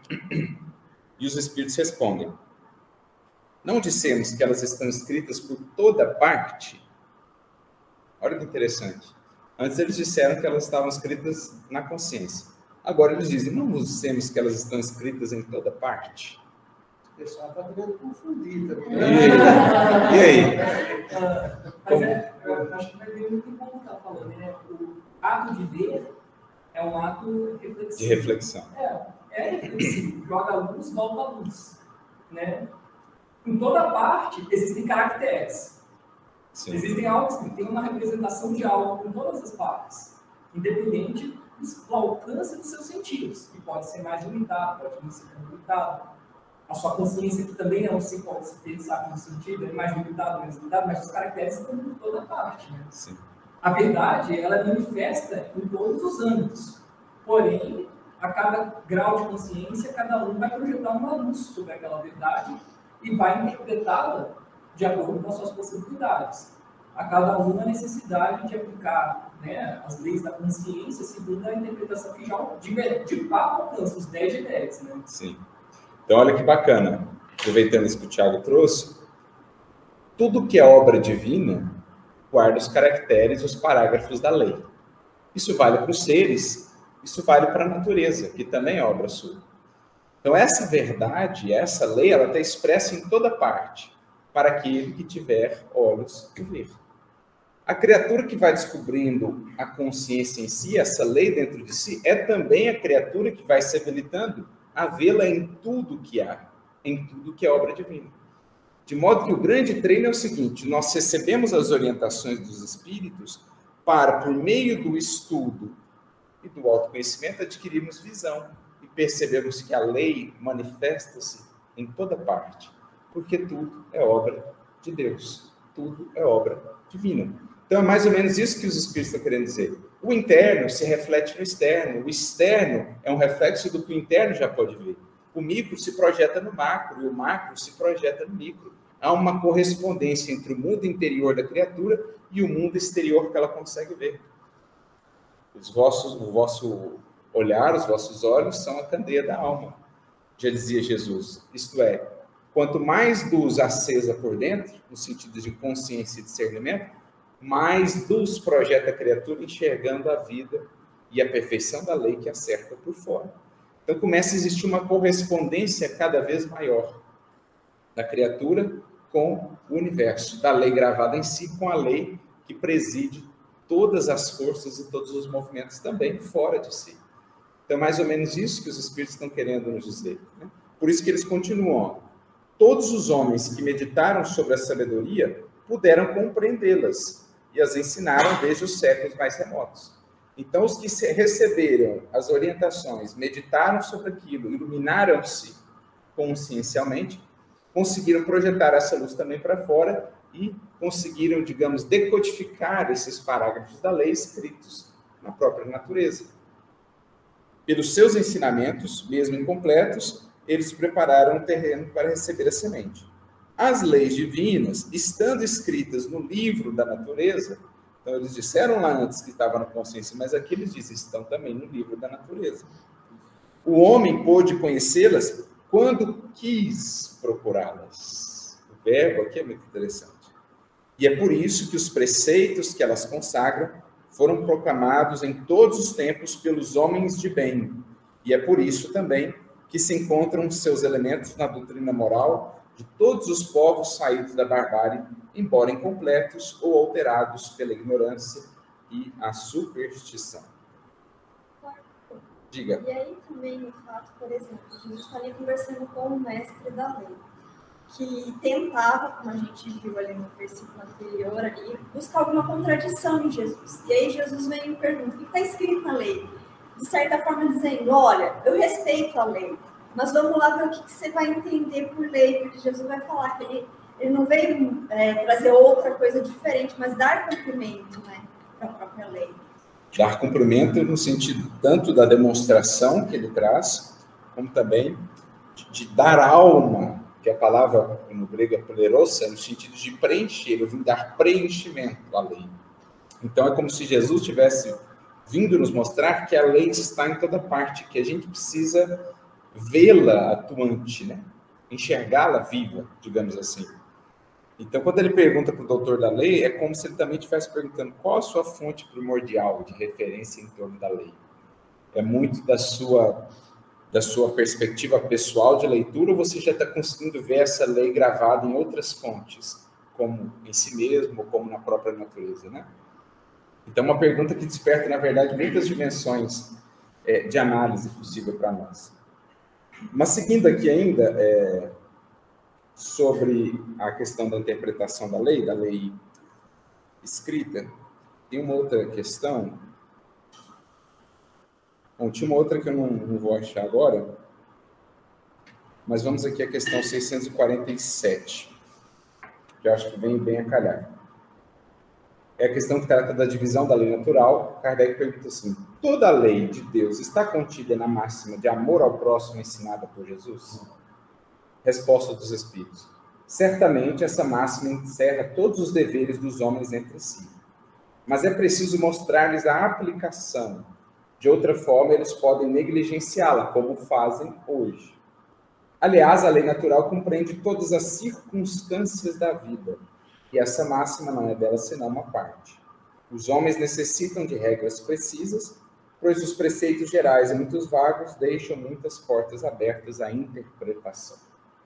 E os espíritos respondem: não dissemos que elas estão escritas por toda parte? Olha que interessante. Antes eles disseram que elas estavam escritas na consciência. Agora eles dizem: não vos dissemos que elas estão escritas em toda parte? O pessoal está querendo confundir também. E aí? Mas eu acho que vai ver muito bom o que está falando, né? O ato de ver é um ato reflexivo. De reflexão. É reflexivo. Joga a luz, volta a luz. Né? Em toda parte existem caracteres. Sim. Existem algo que tem uma representação de algo em todas as partes, independente do alcance dos seus sentidos, que pode ser mais limitado, pode não ser tão limitado. a sua consciência, que também não se pode se pensar no sentido, é mais limitado, mas os caracteres estão por toda parte. Né? Sim. A verdade, ela é manifesta em todos os âmbitos. Porém, a cada grau de consciência, cada um vai projetar uma luz sobre aquela verdade e vai interpretá-la de acordo com as suas possibilidades. A cada um a necessidade de aplicar, né, as leis da consciência segundo a interpretação que já de papo alcança os 10 de 10. Né? Sim. Então, olha que bacana. Aproveitando isso que o Tiago trouxe, tudo que é obra divina guarda os caracteres e os parágrafos da lei. Isso vale para os seres, isso vale para a natureza, que também é obra sua. Então, essa verdade, essa lei, ela está expressa em toda parte, para aquele que tiver olhos de ver. A criatura que vai descobrindo a consciência em si, essa lei dentro de si, é também a criatura que vai se habilitando a vê-la em tudo que há, em tudo que é obra divina. De modo que o grande treino é o seguinte: nós recebemos as orientações dos espíritos para, por meio do estudo e do autoconhecimento, adquirirmos visão e percebemos que a lei manifesta-se em toda parte, porque tudo é obra de Deus, tudo é obra divina. Então é mais ou menos isso que os espíritos estão querendo dizer. O interno se reflete no externo, o externo é um reflexo do que o interno já pode ver. O micro se projeta no macro e o macro se projeta no micro. Há uma correspondência entre o mundo interior da criatura e o mundo exterior que ela consegue ver. O vosso olhar, os vossos olhos são a candeia da alma, já dizia Jesus. Isto é, quanto mais luz acesa por dentro, no sentido de consciência e discernimento, mais luz projeta a criatura enxergando a vida e a perfeição da lei que a cerca por fora. Então começa a existir uma correspondência cada vez maior da criatura com o universo, da lei gravada em si com a lei que preside todas as forças e todos os movimentos também fora de si. Então é mais ou menos isso que os espíritos estão querendo nos dizer. Né? Por isso que eles continuam. Todos os homens que meditaram sobre a sabedoria puderam compreendê-las e as ensinaram desde os séculos mais remotos. Então, os que receberam as orientações, meditaram sobre aquilo, iluminaram-se consciencialmente, conseguiram projetar essa luz também para fora e conseguiram, digamos, decodificar esses parágrafos da lei escritos na própria natureza. Pelos seus ensinamentos, mesmo incompletos, eles prepararam o terreno para receber a semente. As leis divinas, estando escritas no livro da natureza, então eles disseram lá antes que estava na consciência, mas aqui eles dizem, estão também no livro da natureza. O homem pôde conhecê-las quando quis procurá-las. O verbo aqui é muito interessante. E é por isso que os preceitos que elas consagram foram proclamados em todos os tempos pelos homens de bem. E é por isso também que se encontram seus elementos na doutrina moral de todos os povos saídos da barbárie, embora incompletos ou alterados pela ignorância e a superstição. Diga. E aí também o fato, por exemplo, a gente está ali conversando com o mestre da lei, que tentava, como a gente viu ali no versículo anterior, ali, buscar alguma contradição em Jesus. E aí Jesus vem e pergunta, o que está escrito na lei? De certa forma dizendo, olha, eu respeito a lei, mas vamos lá ver o que você vai entender por lei, porque Jesus vai falar que ele não veio trazer outra coisa diferente, mas dar cumprimento, né, para a própria lei. Dar cumprimento no sentido tanto da demonstração que ele traz, como também de dar alma, que a palavra no grego é poderosa, no sentido de preencher, eu vim dar preenchimento à lei. Então é como se Jesus tivesse vindo nos mostrar que a lei está em toda parte, que a gente precisa vê-la atuante, né? Enxergá-la viva, digamos assim. Então, quando ele pergunta para o doutor da lei, é como se ele também estivesse perguntando qual a sua fonte primordial de referência em torno da lei. É muito da sua perspectiva pessoal de leitura, ou você já está conseguindo ver essa lei gravada em outras fontes, como em si mesmo, ou como na própria natureza, né? Então, uma pergunta que desperta, na verdade, muitas dimensões de análise possível para nós. Mas, seguindo aqui ainda, sobre a questão da interpretação da lei escrita, tem uma outra questão. Bom, tinha uma outra que eu não vou achar agora, mas vamos aqui à questão 647, que eu acho que vem bem a calhar. É a questão que trata da divisão da lei natural. Kardec pergunta assim: toda a lei de Deus está contida na máxima de amor ao próximo ensinada por Jesus? Resposta dos Espíritos: certamente essa máxima encerra todos os deveres dos homens entre si, mas é preciso mostrar-lhes a aplicação. De outra forma, eles podem negligenciá-la, como fazem hoje. Aliás, a lei natural compreende todas as circunstâncias da vida, e essa máxima não é dela senão uma parte. Os homens necessitam de regras precisas, pois os preceitos gerais e muitos vagos deixam muitas portas abertas à interpretação.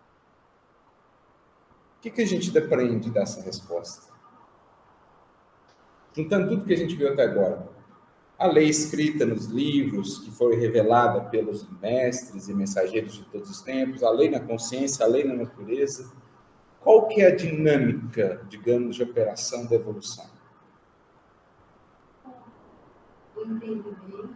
O que a gente aprende dessa resposta? Juntando tudo que a gente viu até agora, a lei escrita nos livros, que foi revelada pelos mestres e mensageiros de todos os tempos, a lei na consciência, a lei na natureza, qual que é a dinâmica, digamos, de operação da evolução? O entendimento,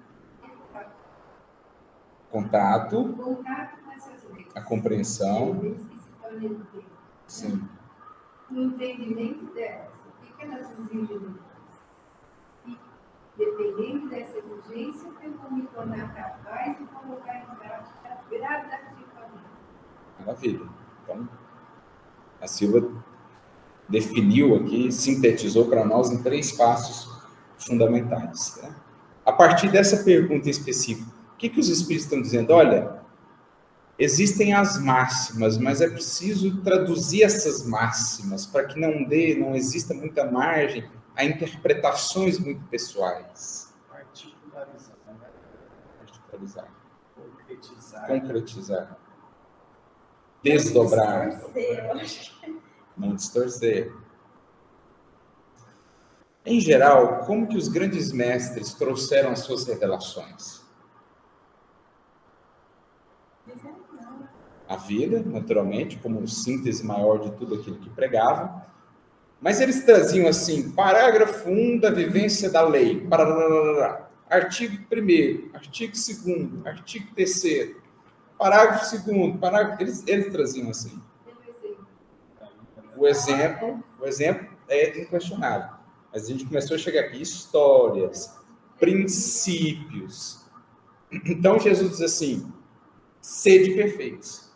contato com essas leis, a compreensão, que se tornam entender. Sim. O entendimento delas, o que elas exigem de nós? E, dependendo dessa exigência, eu vou me tornar capaz de colocar em prática gradativamente. Maravilha. Então, a Silva definiu aqui, sintetizou para nós em 3 passos fundamentais. Né? A partir dessa pergunta específica, o que os Espíritos estão dizendo? Olha, existem as máximas, mas é preciso traduzir essas máximas para que não exista muita margem a interpretações muito pessoais. Articularizar. Concretizar. Desdobrar. Não distorcer. Em geral, como que os grandes mestres trouxeram as suas revelações? A vida, naturalmente, como síntese maior de tudo aquilo que pregavam. Mas eles traziam assim, parágrafo 1 da vivência da lei, artigo 1º, artigo 2º, artigo 3º, parágrafo 2º, eles traziam assim. O exemplo é inquestionável. Mas a gente começou a chegar aqui, histórias, princípios. Então Jesus diz assim, sede perfeitos.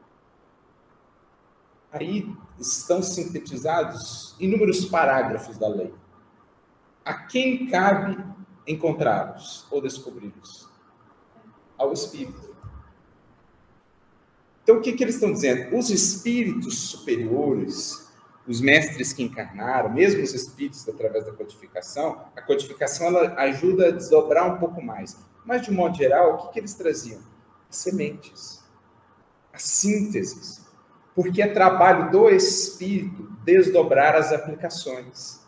Aí estão sintetizados inúmeros parágrafos da lei. A quem cabe encontrá-los ou descobri-los? Ao Espírito. Então, o que eles estão dizendo? Os espíritos superiores, os mestres que encarnaram, mesmo os espíritos através da codificação, a codificação ela ajuda a desdobrar um pouco mais. Mas, de um modo geral, o que eles traziam? As sementes, as sínteses. Porque é trabalho do Espírito desdobrar as aplicações.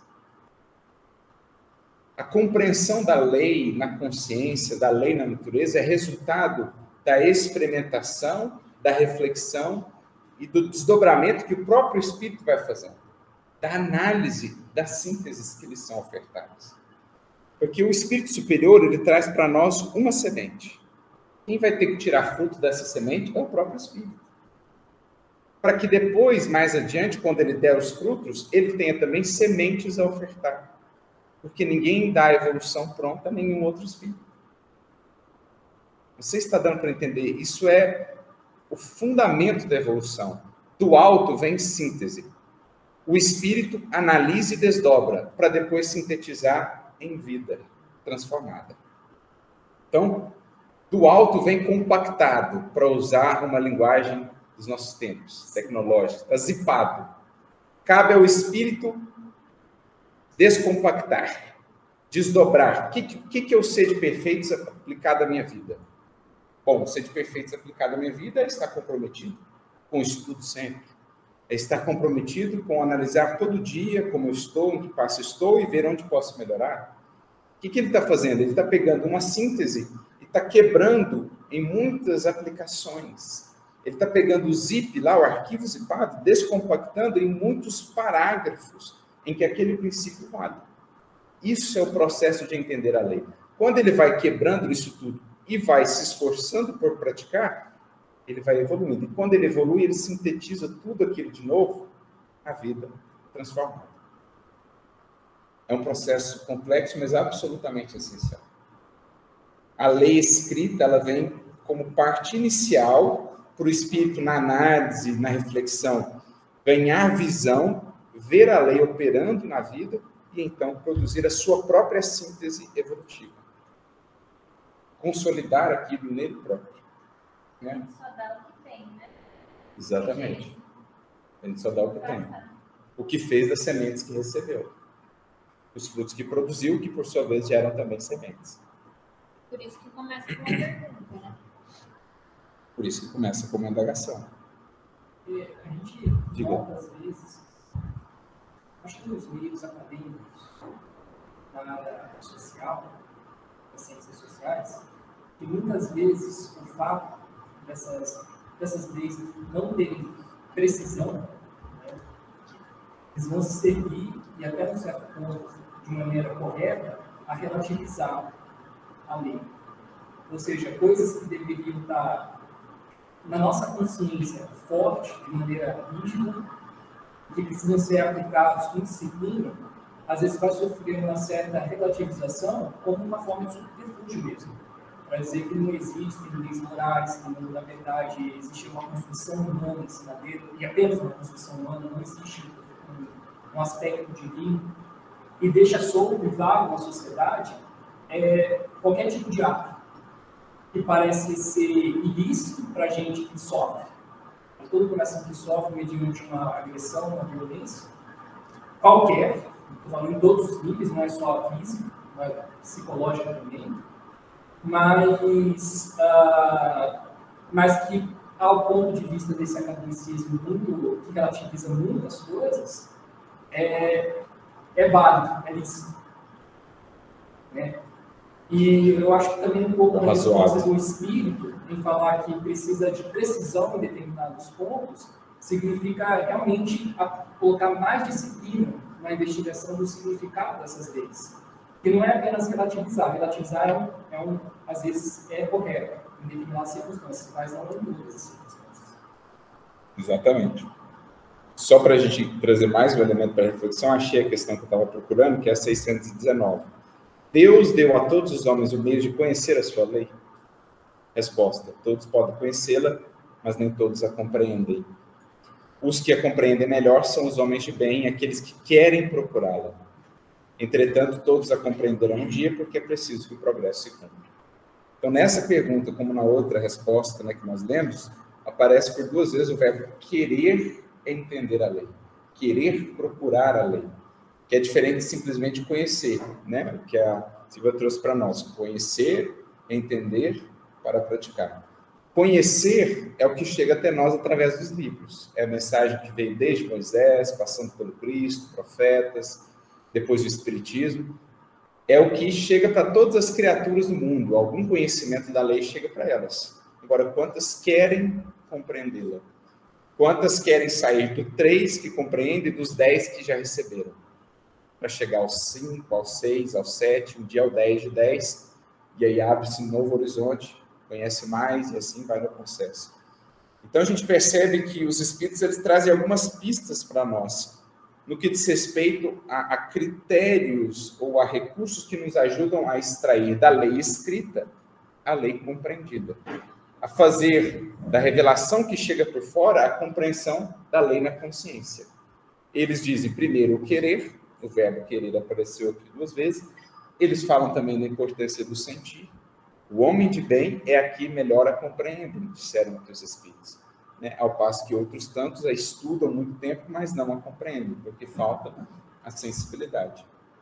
A compreensão da lei na consciência, da lei na natureza, é resultado da experimentação, da reflexão e do desdobramento que o próprio Espírito vai fazendo. Da análise das sínteses que lhes são ofertadas. Porque o Espírito Superior, ele traz para nós uma semente. Quem vai ter que tirar fruto dessa semente é o próprio Espírito. Para que depois, mais adiante, quando ele der os frutos, ele tenha também sementes a ofertar. Porque ninguém dá a evolução pronta a nenhum outro espírito. Você está dando para entender? Isso é o fundamento da evolução. Do alto vem síntese. O espírito analisa e desdobra, para depois sintetizar em vida transformada. Então, do alto vem compactado, para usar uma linguagem dos nossos tempos tecnológicos, está zipado. Cabe ao espírito descompactar, desdobrar. O que é o ser de perfeitos aplicado à minha vida? Bom, o ser de perfeitos aplicado à minha vida é estar comprometido com o estudo sempre. É estar comprometido com analisar todo dia como eu estou, em que passo estou e ver onde posso melhorar. O que ele está fazendo? Ele está pegando uma síntese e está quebrando em muitas aplicações. Ele está pegando o zip lá, o arquivo zipado, descompactando em muitos parágrafos em que aquele princípio vale. Isso é o processo de entender a lei. Quando ele vai quebrando isso tudo e vai se esforçando por praticar, ele vai evoluindo. E quando ele evolui, ele sintetiza tudo aquilo de novo, a vida transformada. É um processo complexo, mas absolutamente essencial. A lei escrita, ela vem como parte inicial para o espírito, na análise, na reflexão, ganhar visão, ver a lei operando na vida e então produzir a sua própria síntese evolutiva. Consolidar aquilo nele próprio. Né? Só dá o que tem, né? Exatamente. Ele só dá o que tem. O que fez das sementes que recebeu. Os frutos que produziu, que por sua vez geram também sementes. Por isso que começa com uma pergunta, né? Por isso que começa com uma indagação. E a gente nota, às vezes, acho que nos meios acadêmicos, na área social, das ciências sociais, que muitas vezes o fato dessas leis não terem precisão, né, eles vão servir, e até um certo ponto, de maneira correta, a relativizar a lei. Ou seja, coisas que deveriam estar na nossa consciência forte, de maneira rígida, que precisam ser aplicados com disciplina, às vezes vai sofrer uma certa relativização como uma forma de subterfúgio mesmo. Para dizer que não existem leis morais, que na verdade existe uma construção humana em cima dele, e apenas uma construção humana, não existe um aspecto divino, e deixa solto e vago na sociedade qualquer tipo de ato que parece ser ilícito para a gente que sofre. Todo coração que sofre mediante uma agressão, uma violência, qualquer, estou falando em todos os níveis, não é só a física, mas psicológica também, mas que, ao ponto de vista desse academicismo que relativiza muitas coisas, é válido, é lícito. Né? E eu acho que também um pouco da resposta do espírito em falar que precisa de precisão em determinados pontos significa realmente colocar mais disciplina na investigação do significado dessas leis. Que não é apenas relativizar. Relativizar às vezes é correto em determinadas circunstâncias, mas não em todas as circunstâncias. Exatamente. Só para a gente trazer mais um elemento para a reflexão, achei a questão que eu estava procurando, que é a 619. Deus deu a todos os homens o meio de conhecer a sua lei? Resposta: todos podem conhecê-la, mas nem todos a compreendem. Os que a compreendem melhor são os homens de bem, aqueles que querem procurá-la. Entretanto, todos a compreenderão um dia, porque é preciso que o progresso se cumpra. Então, nessa pergunta, como na outra resposta, né, que nós lemos, aparece por 2 vezes o verbo querer entender a lei. Querer procurar a lei. Que é diferente de simplesmente conhecer, né? O que a Silvia trouxe para nós. Conhecer, entender, para praticar. Conhecer é o que chega até nós através dos livros. É a mensagem que veio desde Moisés, passando pelo Cristo, profetas, depois do Espiritismo. É o que chega para todas as criaturas do mundo. Algum conhecimento da lei chega para elas. Agora, quantas querem compreendê-la? Quantas querem sair do 3 que compreende e dos 10 que já receberam? Para chegar aos 5, aos 6, aos 7, um dia ao 10 de 10, e aí abre-se um novo horizonte, conhece mais, e assim vai no processo. Então, a gente percebe que os Espíritos eles trazem algumas pistas para nós, no que diz respeito a critérios ou a recursos que nos ajudam a extrair da lei escrita a lei compreendida, a fazer da revelação que chega por fora a compreensão da lei na consciência. Eles dizem, primeiro, o querer. O verbo querer apareceu aqui 2 vezes. Eles falam também da importância do sentir. O homem de bem é aqui melhor a compreende, disseram muitos espíritos. Né? Ao passo que outros tantos a estudam muito tempo, mas não a compreendem, porque falta a sensibilidade.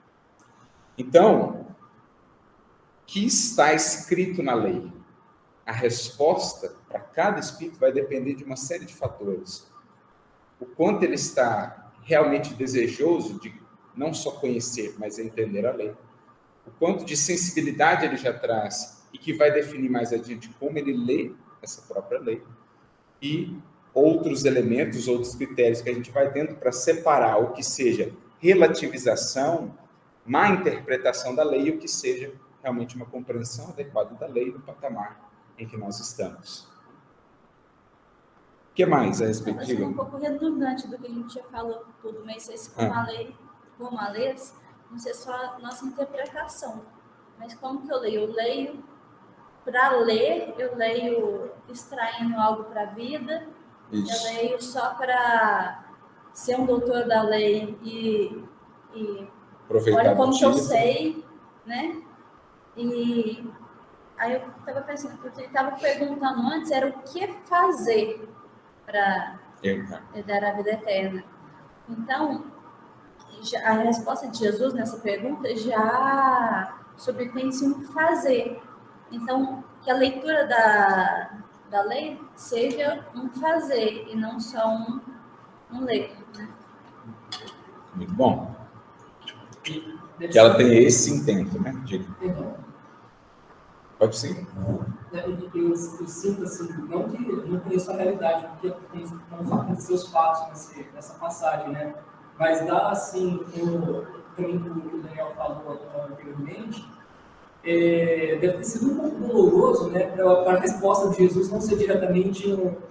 Então, o que está escrito na lei? A resposta para cada espírito vai depender de uma série de fatores. O quanto ele está realmente desejoso de não só conhecer, mas entender a lei. O quanto de sensibilidade ele já traz e que vai definir mais adiante como ele lê essa própria lei. E outros elementos, outros critérios que a gente vai tendo para separar o que seja relativização, má interpretação da lei e o que seja realmente uma compreensão adequada da lei no patamar em que nós estamos. que mais a respeito? Mas é um pouco redundante do que a gente já falou tudo, mas esse como a lei, não sei só a nossa interpretação. Mas como que eu leio? Eu leio para ler, eu leio extraindo algo para a vida, Isso. Eu leio só para ser um doutor da lei e olha como que eu sei, né? E aí eu estava pensando, porque ele estava perguntando antes, era o que fazer para dar a vida eterna. Então, a resposta de Jesus nessa pergunta já subtende-se um fazer. Então, que a leitura da lei seja um fazer e não só um ler. Né? Muito bom. Que ela tenha esse intento, né? Pode sim. Eu sinto assim, não que eu não conheço a realidade, porque não aconteceu os fatos nessa passagem, né? Mas dá assim, também como o Daniel falou anteriormente, deve ter sido um pouco doloroso, né? Para a resposta de Jesus não ser diretamente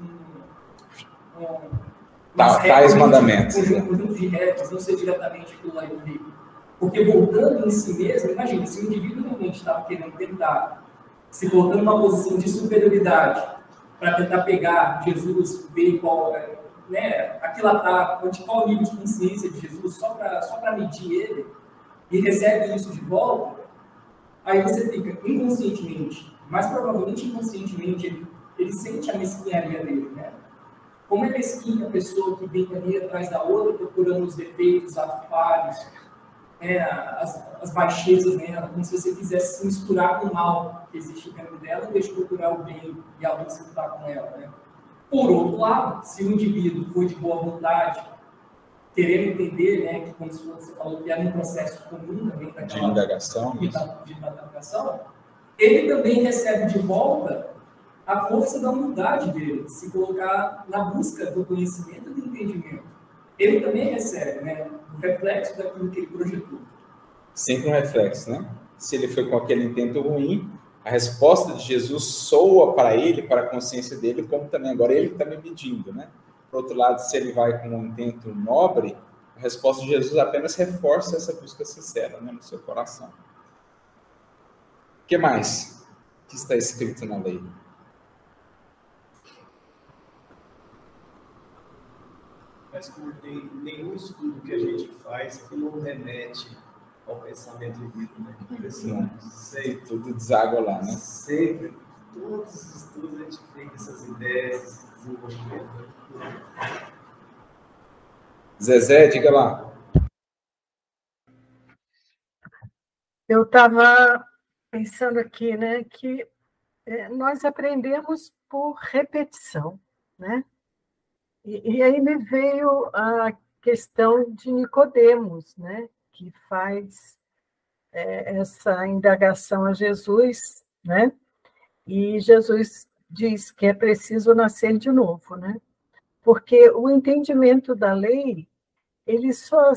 tais mandamentos. Um conjunto de regras, não ser diretamente aquilo lá do livro. Porque voltando em si mesmo, imagina, se o indivíduo realmente estava querendo tentar se colocando numa posição de superioridade para tentar pegar Jesus, ver qual, né, aquilatar, qual o nível de consciência de Jesus, só para medir ele, e recebe isso de volta, aí você fica inconscientemente, mais provavelmente inconscientemente, ele sente a mesquinharia dele, né? Como é mesquinha a pessoa que vem ali atrás da outra, procurando os defeitos, os atos falhos, as baixezas nela, como se você quisesse se misturar com o mal que existe dentro dela, em vez de procurar o bem e a luz que está com ela, né? Por outro lado, se o indivíduo for de boa vontade, querendo entender, né, que como você falou, que era um processo comum também de indagação, de adaptação, ele também recebe de volta a força da humildade dele, se colocar na busca do conhecimento e do entendimento. Ele também recebe, né, o reflexo daquilo que ele projetou. Sempre um reflexo, né? Se ele foi com aquele intento ruim, a resposta de Jesus soa para ele, para a consciência dele, como também agora ele está me medindo, né? Por outro lado, se ele vai com um intento nobre, a resposta de Jesus apenas reforça essa busca sincera, né, no seu coração. O que mais que está escrito na lei? Mas como tem nenhum estudo que a gente faz que não remete ao pensamento bíblico, né? Impressionante. Sempre. Tudo deságua lá, né? Sempre. Todos os estudos a gente tem essas ideias, esse desenvolvimento. Zezé, diga lá. Eu estava pensando aqui, né, que nós aprendemos por repetição, né? E aí me veio a questão de Nicodemos, né, que faz essa indagação a Jesus, né? E Jesus diz que é preciso nascer de novo, né? Porque o entendimento da lei, ele só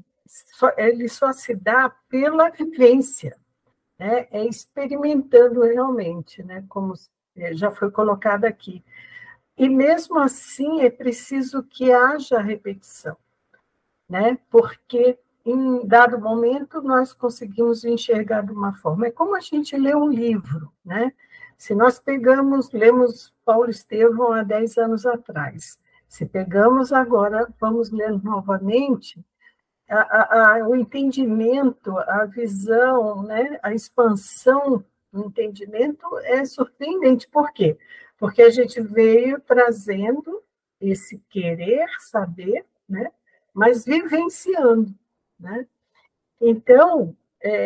se dá pela vivência, né? É experimentando realmente, né? Como já foi colocado aqui. E mesmo assim é preciso que haja repetição, né? Porque em dado momento nós conseguimos enxergar de uma forma. É como a gente lê um livro, né? Se nós lemos Paulo Estevão há 10 anos atrás, se pegamos agora, vamos ler novamente, o entendimento, a visão, né? A expansão do entendimento é surpreendente. Por quê? Porque a gente veio trazendo esse querer saber, né? Mas vivenciando, né? Então,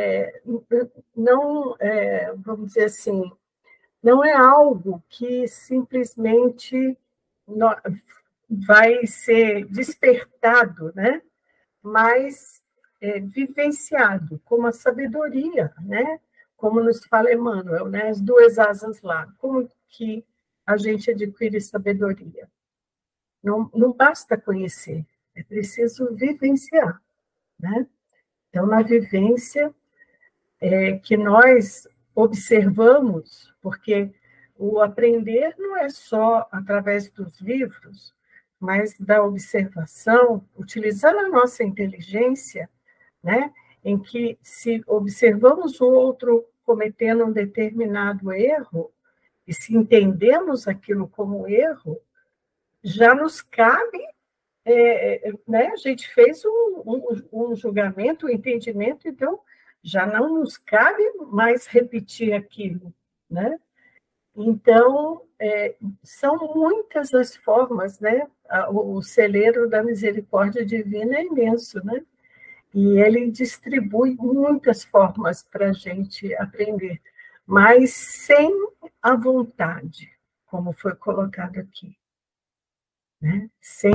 não, vamos dizer assim, não é algo que simplesmente vai ser despertado, né? Mas vivenciado, como a sabedoria, né? Como nos fala Emmanuel, né? As duas asas lá. Como que a gente adquire sabedoria? Não basta conhecer, é preciso vivenciar, né? Então, na vivência que nós observamos, porque O aprender não é só através dos livros, mas da observação, utilizando a nossa inteligência, né? Em que, se observamos o outro cometendo um determinado erro, e se entendemos aquilo como erro, já nos cabe, né? A gente fez um julgamento, um entendimento, então já não nos cabe mais repetir aquilo, né? Então, são muitas as formas, né? O celeiro da misericórdia divina é imenso, né? E ele distribui muitas formas para a gente aprender, mas sem a vontade, como foi colocado aqui. Né?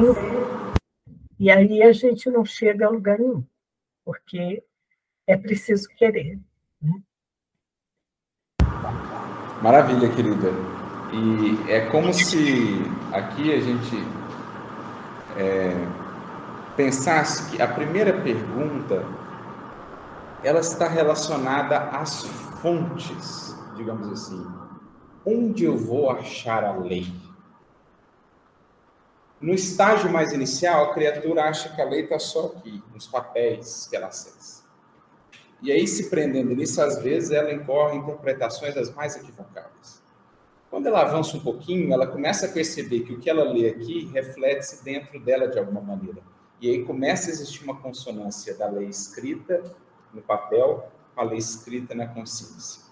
E aí a gente não chega a lugar nenhum, porque é preciso querer. Né? Maravilha, querida. E é como se aqui a gente pensasse que a primeira pergunta ela está relacionada às fontes, digamos assim. Onde eu vou achar a lei? No estágio mais inicial, a criatura acha que a lei está só aqui, nos papéis que ela acessa. E aí, se prendendo nisso, às vezes, ela incorre em interpretações das mais equivocadas. Quando ela avança um pouquinho, ela começa a perceber que o que ela lê aqui reflete-se dentro dela de alguma maneira. E aí começa a existir uma consonância da lei escrita no papel com a lei escrita na consciência.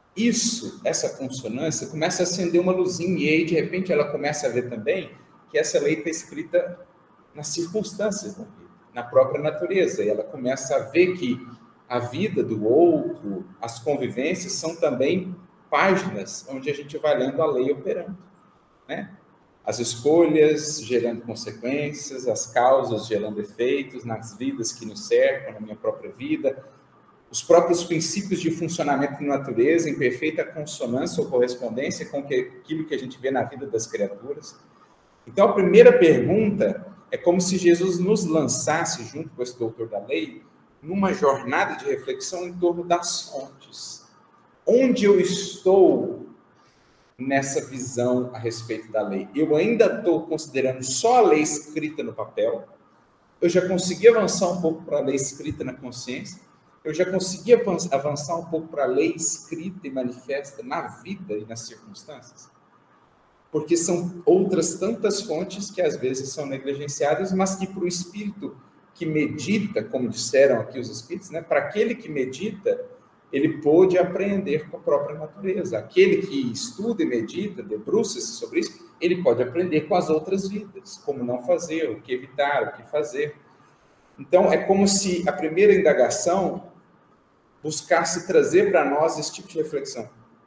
Essa consonância, começa a acender uma luzinha e aí, de repente, ela começa a ver também que essa lei está escrita nas circunstâncias da vida, na própria natureza. E ela começa a ver que a vida do outro, as convivências, são também páginas onde a gente vai lendo a lei operando, né? As escolhas gerando consequências, as causas gerando efeitos nas vidas que nos cercam, na minha própria vida, os próprios princípios de funcionamento da natureza em perfeita consonância ou correspondência com aquilo que a gente vê na vida das criaturas. Então, a primeira pergunta é como se Jesus nos lançasse, junto com esse doutor da lei, numa jornada de reflexão em torno das fontes. Onde eu estou nessa visão a respeito da lei? Eu ainda estou considerando só a lei escrita no papel? Eu já consegui avançar um pouco para a lei escrita na consciência? Eu já consegui avançar um pouco para a lei escrita e manifesta na vida e nas circunstâncias? Porque são outras tantas fontes que às vezes são negligenciadas, mas que para o espírito que medita, como disseram aqui os espíritos, né, para aquele que medita, ele pôde aprender com a própria natureza. Aquele que estuda e medita, debruça-se sobre isso, ele pode aprender com as outras vidas, como não fazer, o que evitar, o que fazer. Então, é como se a primeira indagação buscasse trazer para nós esse tipo de reflexão.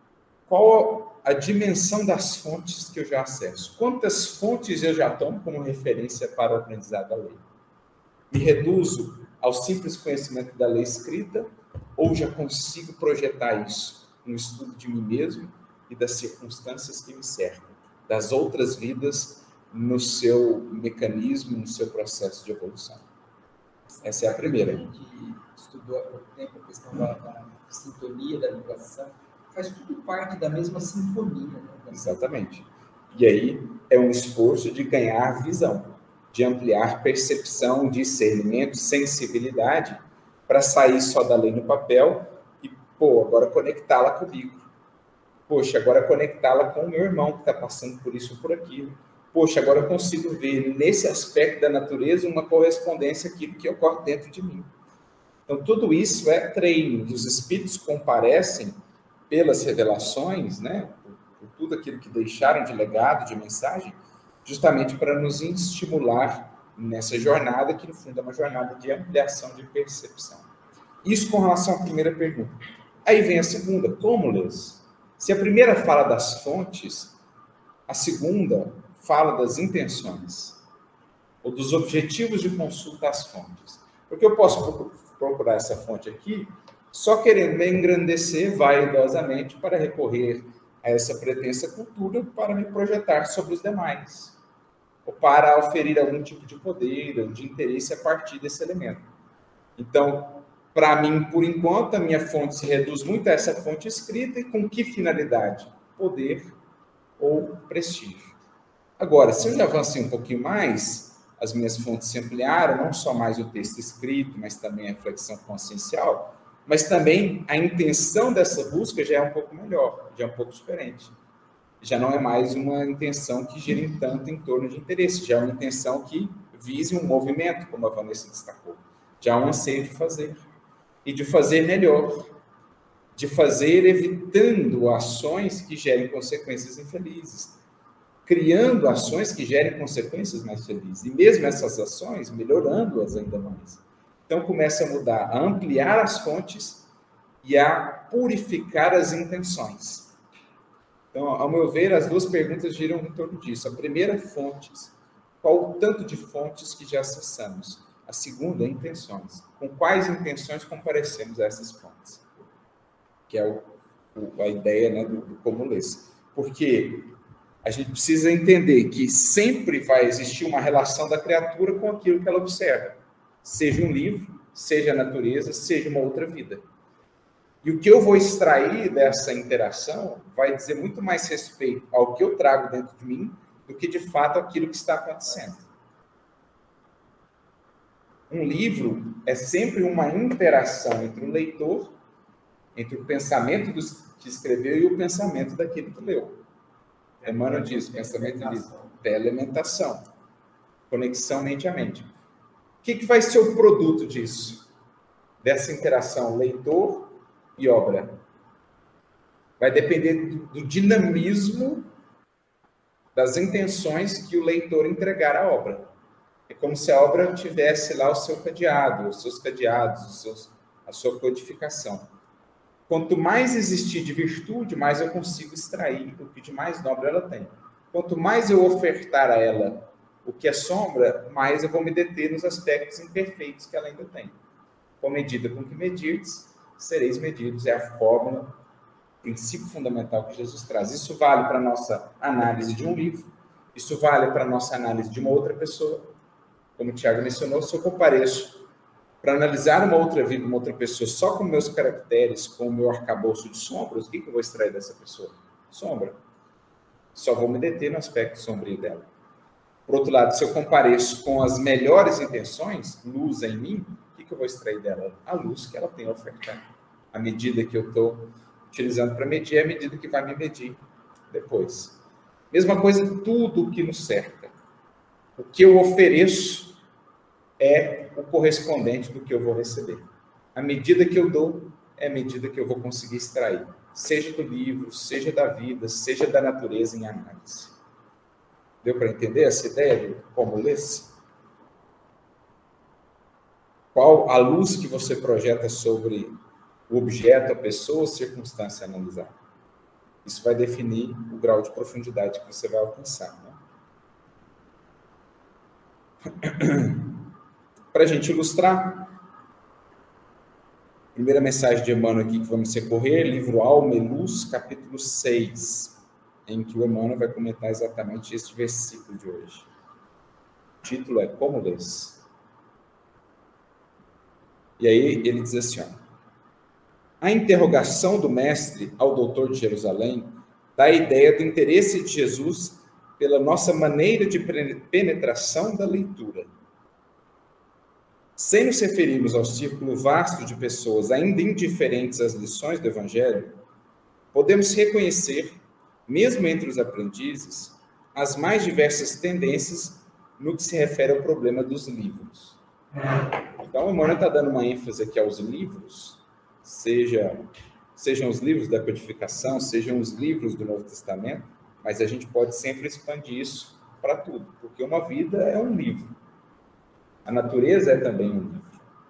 Qual a dimensão das fontes que eu já acesso? Quantas fontes eu já tomo como referência para o aprendizado da lei? Me reduzo ao simples conhecimento da lei escrita ou já consigo projetar isso no estudo de mim mesmo e das circunstâncias que me cercam, das outras vidas no seu mecanismo, no seu processo de evolução? Essa é a primeira. A gente estudou há pouco tempo a questão da sintonia, da vibração, faz tudo parte da mesma sinfonia. Né? Exatamente. E aí é um esforço de ganhar visão, de ampliar percepção, discernimento, sensibilidade, para sair só da lei no papel e, agora conectá-la comigo. Poxa, agora conectá-la com o meu irmão que está passando por isso ou por aquilo. Poxa, agora eu consigo ver nesse aspecto da natureza uma correspondência àquilo que ocorre dentro de mim. Então, tudo isso é treino. E os espíritos comparecem pelas revelações, né, por tudo aquilo que deixaram de legado, de mensagem, justamente para nos estimular nessa jornada, que no fundo é uma jornada de ampliação de percepção. Isso com relação à primeira pergunta. Aí vem a segunda, como lês? Se a primeira fala das fontes, a segunda fala das intenções, ou dos objetivos de consulta às fontes. Porque eu posso procurar essa fonte aqui, só querendo me engrandecer vaidosamente para recorrer a essa pretensa cultura para me projetar sobre os demais, ou para oferir algum tipo de poder ou de interesse a partir desse elemento. Então, para mim, por enquanto, a minha fonte se reduz muito a essa fonte escrita, e com que finalidade? Poder ou prestígio. Agora, se eu já avancei um pouquinho mais, as minhas fontes se ampliaram, não só mais o texto escrito, mas também a reflexão consciencial, mas também a intenção dessa busca já é um pouco melhor, já é um pouco diferente. Já não é mais uma intenção que gira tanto em torno de interesse, já é uma intenção que vise um movimento, como a Vanessa destacou. Já há um anseio de fazer, e de fazer melhor, de fazer evitando ações que gerem consequências infelizes, criando ações que gerem consequências mais felizes, e mesmo essas ações, melhorando-as ainda mais. Então, começa a mudar, a ampliar as fontes e a purificar as intenções. Então, ao meu ver, as duas perguntas giram em torno disso. A primeira, fontes. Qual o tanto de fontes que já acessamos? A segunda, intenções. Com quais intenções comparecemos a essas fontes? Que é a ideia, né, do como ler-se. Porque a gente precisa entender que sempre vai existir uma relação da criatura com aquilo que ela observa. Seja um livro, seja a natureza, seja uma outra vida. E o que eu vou extrair dessa interação vai dizer muito mais respeito ao que eu trago dentro de mim do que, de fato, aquilo que está acontecendo. Um livro é sempre uma interação entre o leitor, entre o pensamento do que escreveu e o pensamento daquele que leu. Emmanuel diz, pensamento e livro. Telelementação. Conexão mente a mente. O que vai ser o produto disso? Dessa interação leitor e obra. Vai depender do dinamismo das intenções que o leitor entregar à obra. É como se a obra tivesse lá o seu cadeado, os seus cadeados, a sua codificação. Quanto mais existir de virtude, mais eu consigo extrair o que de mais nobre ela tem. Quanto mais eu ofertar a ela o que é sombra, mais eu vou me deter nos aspectos imperfeitos que ela ainda tem. Com medida com que medirdes, sereis medidos. É a fórmula, princípio fundamental que Jesus traz. Isso vale para a nossa análise de um livro, isso vale para a nossa análise de uma outra pessoa. Como o Tiago mencionou, se eu compareço para analisar uma outra vida, uma outra pessoa, só com meus caracteres, com o meu arcabouço de sombras, o que eu vou extrair dessa pessoa? Sombra. Só vou me deter no aspecto sombrio dela. Por outro lado, se eu compareço com as melhores intenções, luz em mim, o que eu vou extrair dela? A luz que ela tem a ofertar. A medida que eu estou utilizando para medir é a medida que vai me medir depois. Mesma coisa, tudo o que nos cerca. O que eu ofereço é o correspondente do que eu vou receber. A medida que eu dou é a medida que eu vou conseguir extrair. Seja do livro, seja da vida, seja da natureza em análise. Deu para entender essa ideia de como ler-se? Qual a luz que você projeta sobre o objeto, a pessoa ou circunstância analisada? Isso vai definir o grau de profundidade que você vai alcançar. Né? Para a gente ilustrar, primeira mensagem de Emmanuel aqui que vamos recorrer, livro Alma e Luz, capítulo 6, em que o Emmanuel vai comentar exatamente este versículo de hoje. O título é Como Lês? E aí ele diz assim, ó, a interrogação do mestre ao doutor de Jerusalém dá a ideia do interesse de Jesus pela nossa maneira de penetração da leitura. Sem nos referirmos ao círculo vasto de pessoas ainda indiferentes às lições do Evangelho, podemos reconhecer, mesmo entre os aprendizes, as mais diversas tendências no que se refere ao problema dos livros. Então, o Emmanuel está dando uma ênfase aqui aos livros, sejam os livros da codificação, sejam os livros do Novo Testamento, mas a gente pode sempre expandir isso para tudo, porque uma vida é um livro. A natureza é também um livro.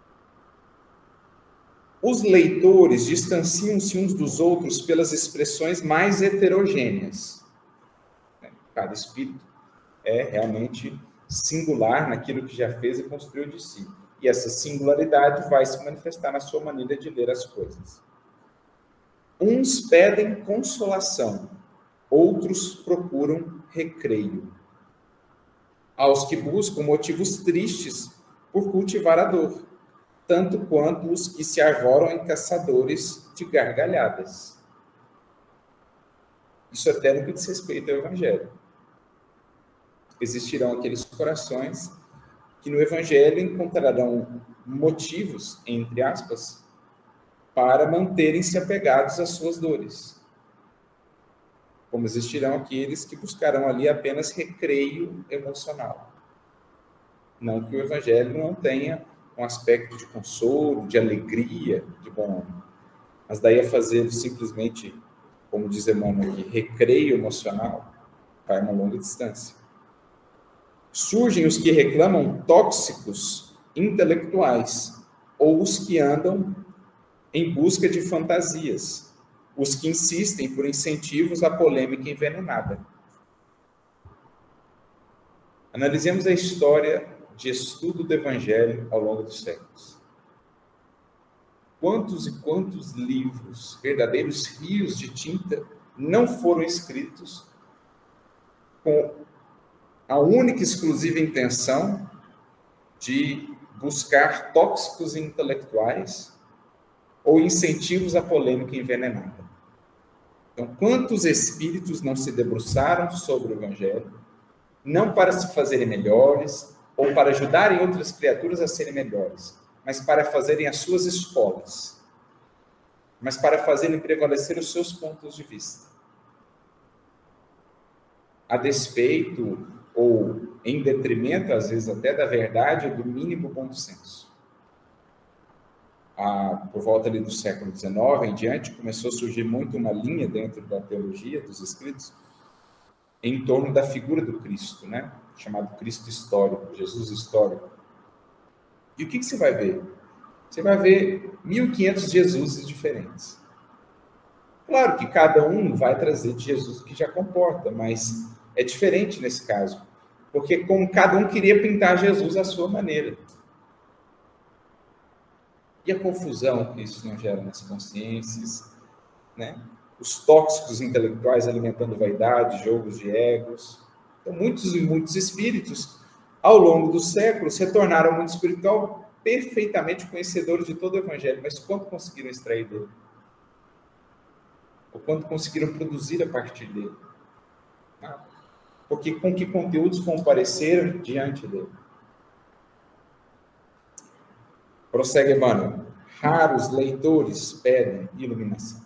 Os leitores distanciam-se uns dos outros pelas expressões mais heterogêneas. Cada espírito é realmente singular naquilo que já fez e construiu de si. E essa singularidade vai se manifestar na sua maneira de ler as coisas. Uns pedem consolação, outros procuram recreio. Aos que buscam motivos tristes por cultivar a dor, tanto quanto os que se arvoram em caçadores de gargalhadas. Isso até no que diz respeito ao Evangelho. Existirão aqueles corações que no Evangelho encontrarão motivos, entre aspas, para manterem-se apegados às suas dores. Como existirão aqueles que buscarão ali apenas recreio emocional. Não que o Evangelho não tenha um aspecto de consolo, de alegria, de bom ânimo. Mas daí a fazer simplesmente, como diz Emmanuel aqui, recreio emocional, vai uma longa distância. Surgem os que reclamam tóxicos intelectuais, ou os que andam em busca de fantasias, os que insistem por incentivos à polêmica envenenada. Analisemos a história de estudo do Evangelho ao longo dos séculos. Quantos e quantos livros, verdadeiros rios de tinta, não foram escritos com a única e exclusiva intenção de buscar tóxicos intelectuais ou incentivos à polêmica envenenada. Então, quantos espíritos não se debruçaram sobre o Evangelho, não para se fazerem melhores, ou para ajudarem outras criaturas a serem melhores, mas para fazerem as suas escolas, mas para fazerem prevalecer os seus pontos de vista, a despeito ou em detrimento, às vezes até da verdade ou do mínimo bom senso. Por volta ali do século XIX em diante, começou a surgir muito uma linha dentro da teologia dos escritos em torno da figura do Cristo, né? Chamado Cristo histórico, Jesus histórico. E o que você vai ver? Você vai ver 1.500 Jesuses diferentes. Claro que cada um vai trazer de Jesus o que já comporta, mas é diferente nesse caso, porque como cada um queria pintar Jesus à sua maneira. E a confusão que isso não gera nas consciências, né? Os tóxicos intelectuais alimentando vaidade, jogos de egos. Então, muitos e muitos espíritos, ao longo dos séculos, se tornaram muito espiritual, perfeitamente conhecedores de todo o Evangelho, mas quanto conseguiram extrair dele? Ou quanto conseguiram produzir a partir dele? Porque com que conteúdos compareceram diante dele? Prossegue Emmanuel. Raros leitores pedem iluminação.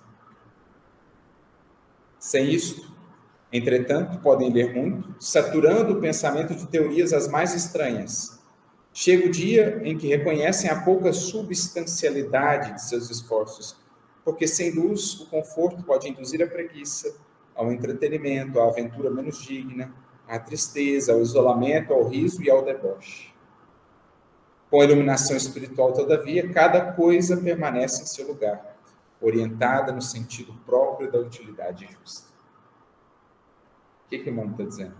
Sem isto, entretanto, podem ler muito, saturando o pensamento de teorias as mais estranhas. Chega o dia em que reconhecem a pouca substancialidade de seus esforços, porque sem luz o conforto pode induzir a preguiça, ao entretenimento, à aventura menos digna, à tristeza, ao isolamento, ao riso e ao deboche. Com a iluminação espiritual, todavia, cada coisa permanece em seu lugar, orientada no sentido próprio da utilidade justa. O que o Emmanuel está dizendo?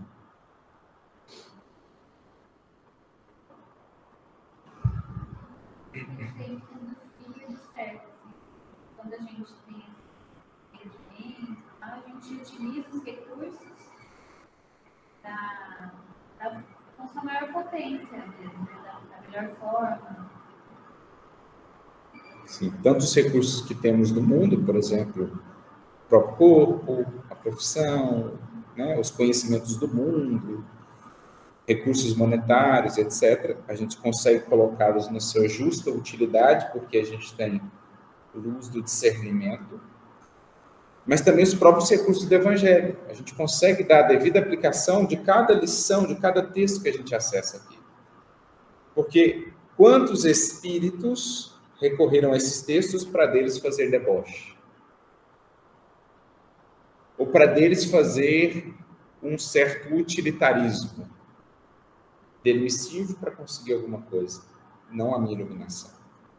Quando a gente tem entendimento, a gente utiliza os recursos com sua maior potência, da melhor forma. Sim, tantos recursos que temos no mundo, por exemplo, o próprio corpo, a profissão, né, os conhecimentos do mundo, recursos monetários, etc., a gente consegue colocá-los na sua justa utilidade, porque a gente tem luz do discernimento, mas também os próprios recursos do Evangelho. A gente consegue dar a devida aplicação de cada lição, de cada texto que a gente acessa aqui. Porque quantos espíritos recorreram a esses textos para deles fazer deboche? Ou para deles fazer um certo utilitarismo? Dele me sirvo para conseguir alguma coisa, não a minha iluminação.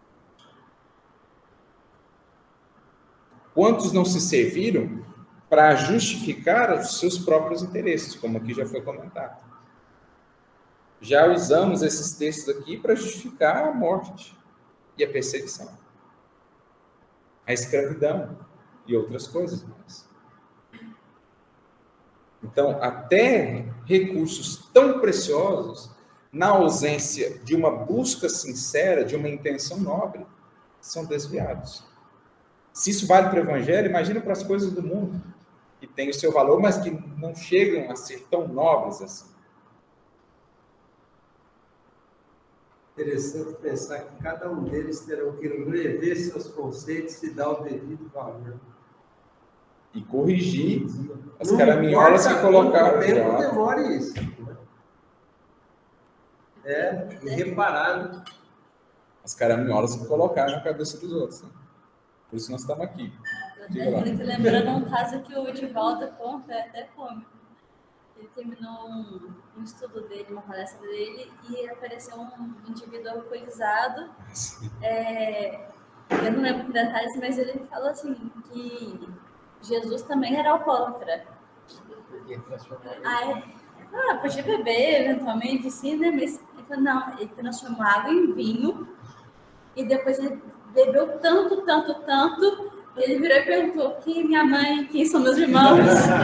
Quantos não se serviram para justificar os seus próprios interesses, como aqui já foi comentado? Já usamos esses textos aqui para justificar a morte e a perseguição, a escravidão e outras coisas mais. Então, até recursos tão preciosos, na ausência de uma busca sincera, de uma intenção nobre, são desviados. Se isso vale para o Evangelho, imagina para as coisas do mundo. que têm o seu valor, mas que não chegam a ser tão nobres assim. Interessante pensar que cada um deles terão que rever seus conceitos e dar o devido valor. E corrigir as caraminholas que colocaram. Não demore isso. E reparar as caraminholas que colocaram na cabeça dos outros. Né? Por isso nós estamos aqui. Lembrando um caso que o Edivaldo conta, é até cômico. Ele terminou um estudo dele, uma palestra dele, e apareceu um indivíduo alcoolizado. Eu não lembro com detalhes, mas ele falou assim, que Jesus também era alcoólatra. Podia beber, eventualmente, sim, né? Mas ele falou, não, ele transformou água em vinho, e depois ele bebeu tanto, ele virou e perguntou, quem é minha mãe, quem são meus irmãos?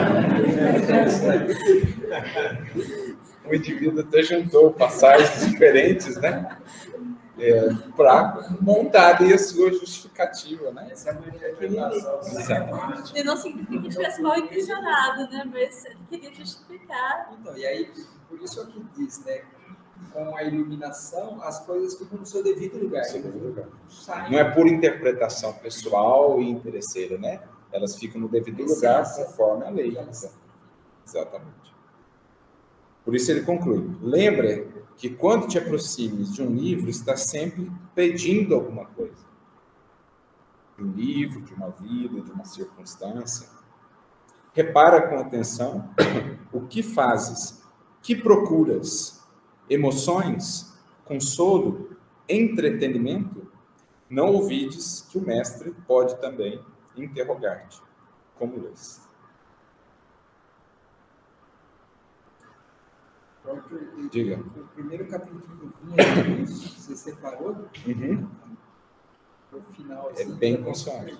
O indivíduo até juntou passagens diferentes, né? Para montar aí a sua justificativa, né? Essa é a interpretação. Exatamente. E não significa que tivesse mal intencionado, né? Mas ele queria justificar. Então, e aí, por isso aqui diz, né? Com a iluminação, as coisas ficam no seu devido lugar. Não é por interpretação pessoal e interesseira, né? Elas ficam no devido lugar conforme a lei. Exatamente. Por isso ele conclui. Lembra que quando te aproximes de um livro, está sempre pedindo alguma coisa. De um livro, de uma vida, de uma circunstância. Repara com atenção o que fazes, que procuras. Emoções, consolo, entretenimento, não ouvides que o mestre pode também interrogar-te. Como lês? Diga. O primeiro capítulo do vinho, você separou? Uhum. O final, assim, é bem consciente.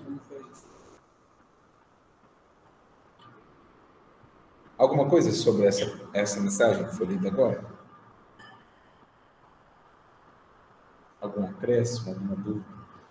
Alguma coisa sobre essa mensagem que foi lida agora? Algum acréscimo, alguma dúvida?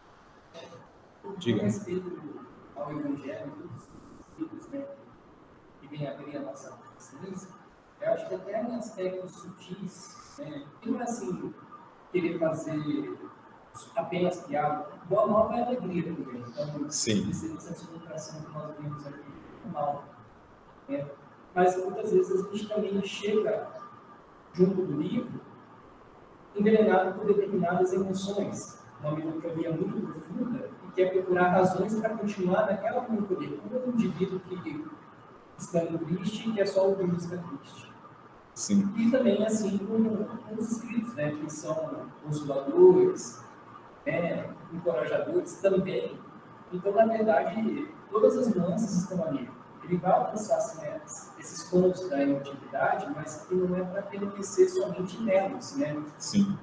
Diga. Com respeito ao Evangelho, dos livros, né, que vem abrir a nossa consciência, eu acho que até em aspectos sutis, né, não é assim, querer fazer apenas piada. Boa nova é alegria também. Então, sim. Essa descontração que nós vimos aqui é mal. Né? Mas muitas vezes a gente também chega junto do livro envenenado por determinadas emoções, uma melancolia muito profunda, e quer procurar razões para continuar naquela melancolia, como um indivíduo que está triste e quer só ouvir música triste. Sim. E também, assim, com os escritos, né, que são consoladores, né, encorajadores também. Então, na verdade, todas as nuances estão ali. Ele vai alcançar assim, né, esses pontos da emotividade, mas que não é para permanecer somente nelas, né? Sim.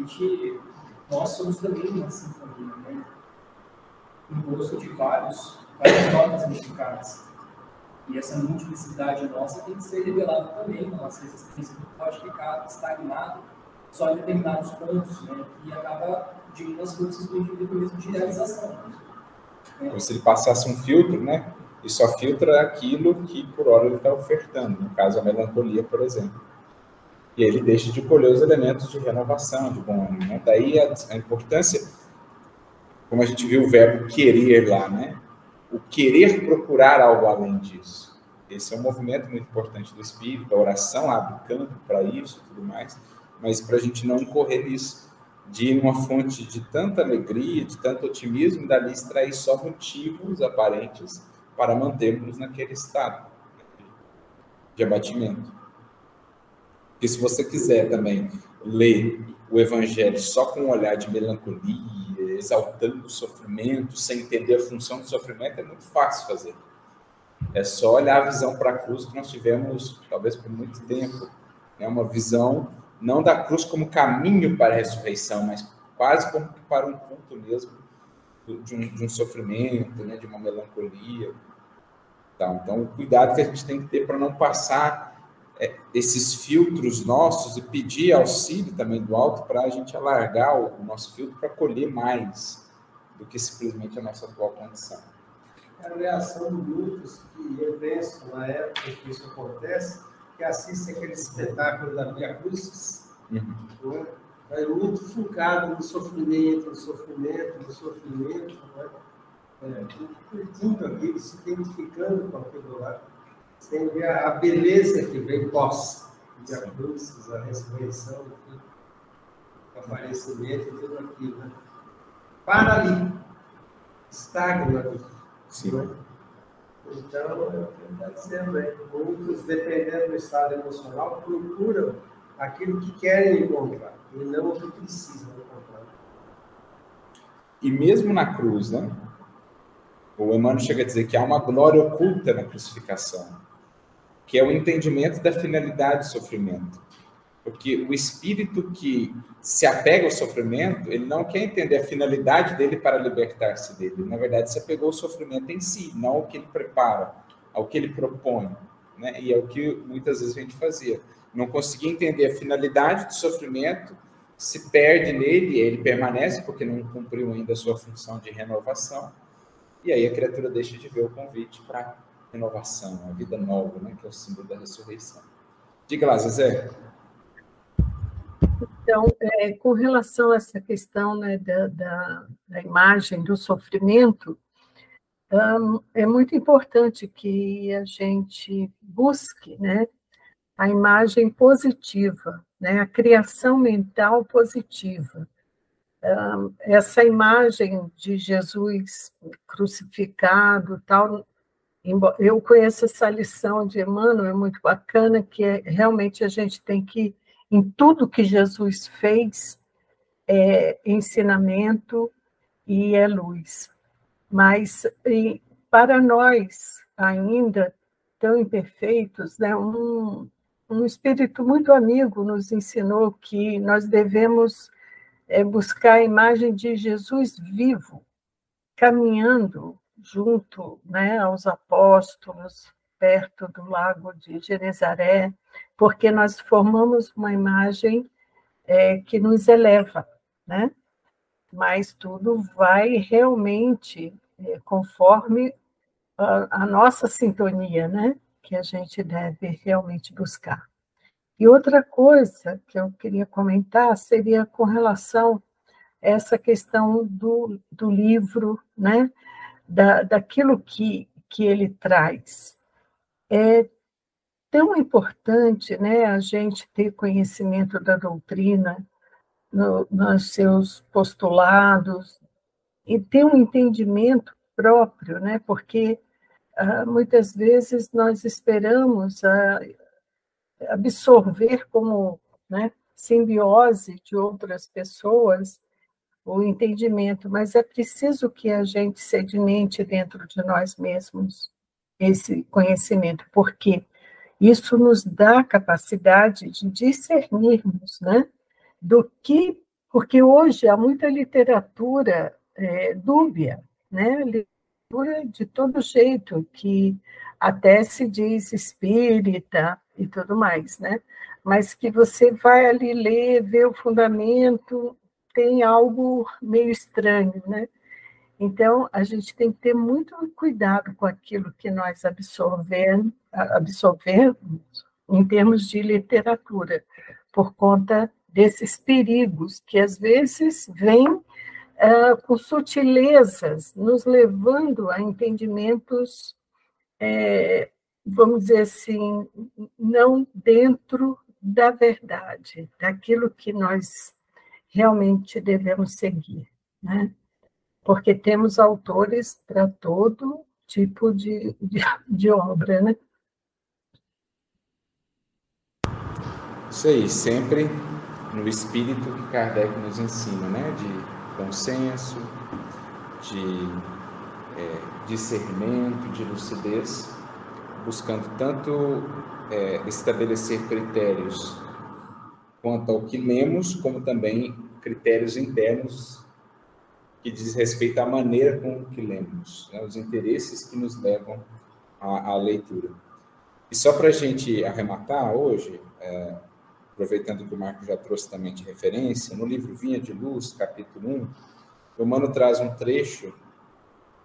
Nós somos também uma sinfonia, né? Composto de várias notas musicais. E essa multiplicidade nossa tem que ser revelada também na nossa existência. Não pode ficar estagnado só em determinados pontos, né? E acaba diminuindo as forças do indivíduo mesmo de realização. Né? Como se ele passasse um filtro, né? E só filtra aquilo que por hora ele está ofertando, no caso a melancolia, por exemplo. E aí ele deixa de colher os elementos de renovação, de bom ânimo. Né? Daí a importância, como a gente viu o verbo querer lá, né? O querer procurar algo além disso. Esse é um movimento muito importante do espírito, a oração abre campo para isso e tudo mais, mas para a gente não incorrer nisso, de ir numa fonte de tanta alegria, de tanto otimismo, e dali extrair só motivos aparentes para mantermos naquele estado de abatimento. Porque se você quiser também ler o Evangelho só com um olhar de melancolia, exaltando o sofrimento, sem entender a função do sofrimento, é muito fácil fazer. É só olhar a visão para a cruz que nós tivemos, talvez por muito tempo. É uma visão, não da cruz como caminho para a ressurreição, mas quase como para um culto mesmo, de um sofrimento, né, de uma melancolia. Então, o cuidado que a gente tem que ter para não passar esses filtros nossos e pedir auxílio também do alto para a gente alargar o nosso filtro para colher mais do que simplesmente a nossa atual condição. É a reação de muitos que eu penso, na época que isso acontece, que assistem aquele espetáculo da Via Crucis, né? É muito focado no sofrimento, né? Curtindo aquilo, se identificando com aquilo lá, sem ver a beleza que vem pós Via Crucis, a ressurreição, o aparecimento e tudo aquilo, né? Para ali, estagna ali. Sim. Né? Então, é o que ele está dizendo, né? Muitos, dependendo do estado emocional, procuram aquilo que querem encontrar e não o que precisam encontrar. E mesmo na cruz, né? O Emmanuel chega a dizer que há uma glória oculta na crucificação, que é o entendimento da finalidade do sofrimento. Porque o espírito que se apega ao sofrimento, ele não quer entender a finalidade dele para libertar-se dele. Na verdade, se apegou ao sofrimento em si, não ao que ele prepara, ao que ele propõe, né? E é o que muitas vezes a gente fazia. Não conseguia entender a finalidade do sofrimento, se perde nele, ele permanece porque não cumpriu ainda a sua função de renovação. E aí a criatura deixa de ver o convite para renovação, a vida nova, né? Que é o símbolo da ressurreição. Diga lá, Zezé. Então, com relação a essa questão, né, da imagem do sofrimento, é muito importante que a gente busque, né, a imagem positiva, né, a criação mental positiva. Essa imagem de Jesus crucificado, tal, eu conheço essa lição de Emmanuel, é muito bacana, que realmente a gente tem que, em tudo que Jesus fez, é ensinamento e é luz. Mas para nós, ainda tão imperfeitos, né, um espírito muito amigo nos ensinou que nós devemos buscar a imagem de Jesus vivo, caminhando junto, né, aos apóstolos, perto do lago de Genezaré, porque nós formamos uma imagem que nos eleva, né? Mas tudo vai realmente conforme a nossa sintonia, né? Que a gente deve realmente buscar. E outra coisa que eu queria comentar seria com relação a essa questão do livro, né? Daquilo que ele traz. É tão importante, né, a gente ter conhecimento da doutrina, nos seus postulados, e ter um entendimento próprio, né, porque muitas vezes nós esperamos absorver como, né, simbiose de outras pessoas o entendimento, mas é preciso que a gente sedimente dentro de nós mesmos esse conhecimento, porque isso nos dá a capacidade de discernirmos, né, do que, porque hoje há muita literatura dúbia, né, literatura de todo jeito, que até se diz espírita e tudo mais, né, mas que você vai ali ler, ver o fundamento, tem algo meio estranho, né? Então, a gente tem que ter muito cuidado com aquilo que nós absorvemos em termos de literatura, por conta desses perigos que, às vezes, vêm com sutilezas, nos levando a entendimentos, vamos dizer assim, não dentro da verdade, daquilo que nós realmente devemos seguir, né? Porque temos autores para todo tipo de obra, né? Isso aí, sempre no espírito que Kardec nos ensina, né? De bom senso, de discernimento, de lucidez, buscando tanto estabelecer critérios quanto ao que lemos, como também critérios internos que diz respeito à maneira com que lemos, né? Os interesses que nos levam à leitura. E só para a gente arrematar hoje, aproveitando que o Marco já trouxe também de referência, no livro Vinha de Luz, capítulo 1, o Emmanuel traz um trecho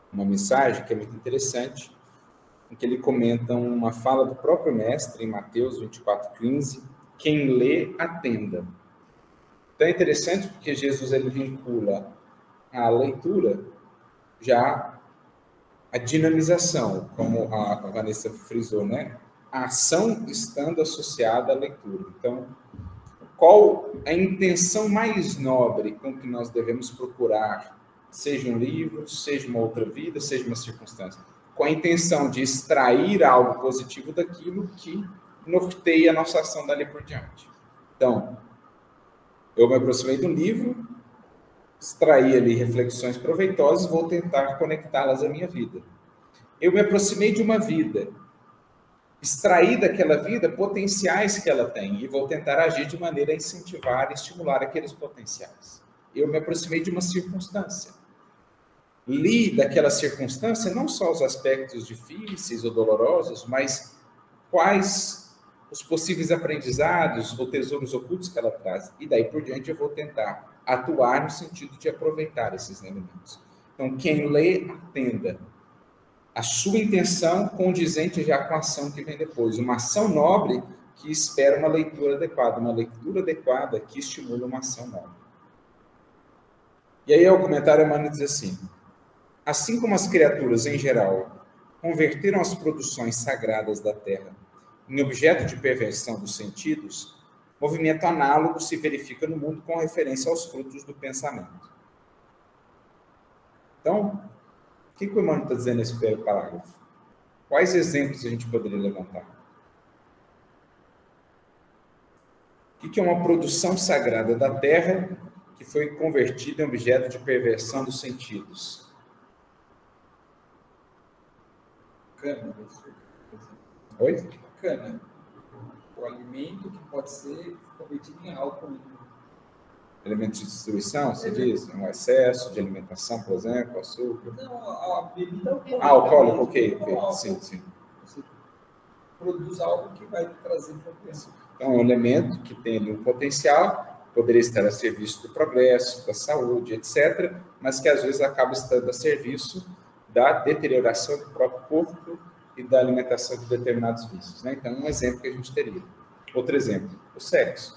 uma mensagem que é muito interessante, em que ele comenta uma fala do próprio mestre, em Mateus 24:15, quem lê, atenda. Então é interessante porque Jesus ele vincula a leitura já a dinamização, como a Vanessa frisou, né? A ação estando associada à leitura. Então, qual a intenção mais nobre com que nós devemos procurar, seja um livro, seja uma outra vida, seja uma circunstância? Com a intenção de extrair algo positivo daquilo que norteia a nossa ação dali por diante. Então, eu me aproximei do livro, extraí ali reflexões proveitosas, vou tentar conectá-las à minha vida. Eu me aproximei de uma vida, extraí daquela vida potenciais que ela tem e vou tentar agir de maneira a incentivar e estimular aqueles potenciais. Eu me aproximei de uma circunstância. Li daquela circunstância não só os aspectos difíceis ou dolorosos, mas quais os possíveis aprendizados ou tesouros ocultos que ela traz. E daí por diante eu vou tentar atuar no sentido de aproveitar esses elementos. Então, quem lê, atenda. A sua intenção condizente já com a ação que vem depois. Uma ação nobre que espera uma leitura adequada que estimula uma ação nobre. E aí o comentário Emmanuel diz assim como as criaturas em geral converteram as produções sagradas da Terra em objeto de perversão dos sentidos, movimento análogo se verifica no mundo com referência aos frutos do pensamento. Então, o que o Emmanuel está dizendo nesse primeiro parágrafo? Quais exemplos a gente poderia levantar? O que é uma produção sagrada da Terra que foi convertida em objeto de perversão dos sentidos? Cana. Oi? Cana. O alimento que pode ser convertido em álcool. Elementos de destruição, você diz? Um excesso de alimentação, por exemplo, açúcar? Não, a bebida alcoólica. Alcoólico, ok. Sim. Você produz algo que vai trazer progresso. Então, é um elemento que tem ali um potencial, poderia estar a serviço do progresso, da saúde, etc., mas que às vezes acaba estando a serviço da deterioração do próprio corpo e da alimentação de determinados vícios, né? Então, um exemplo que a gente teria. Outro exemplo, o sexo.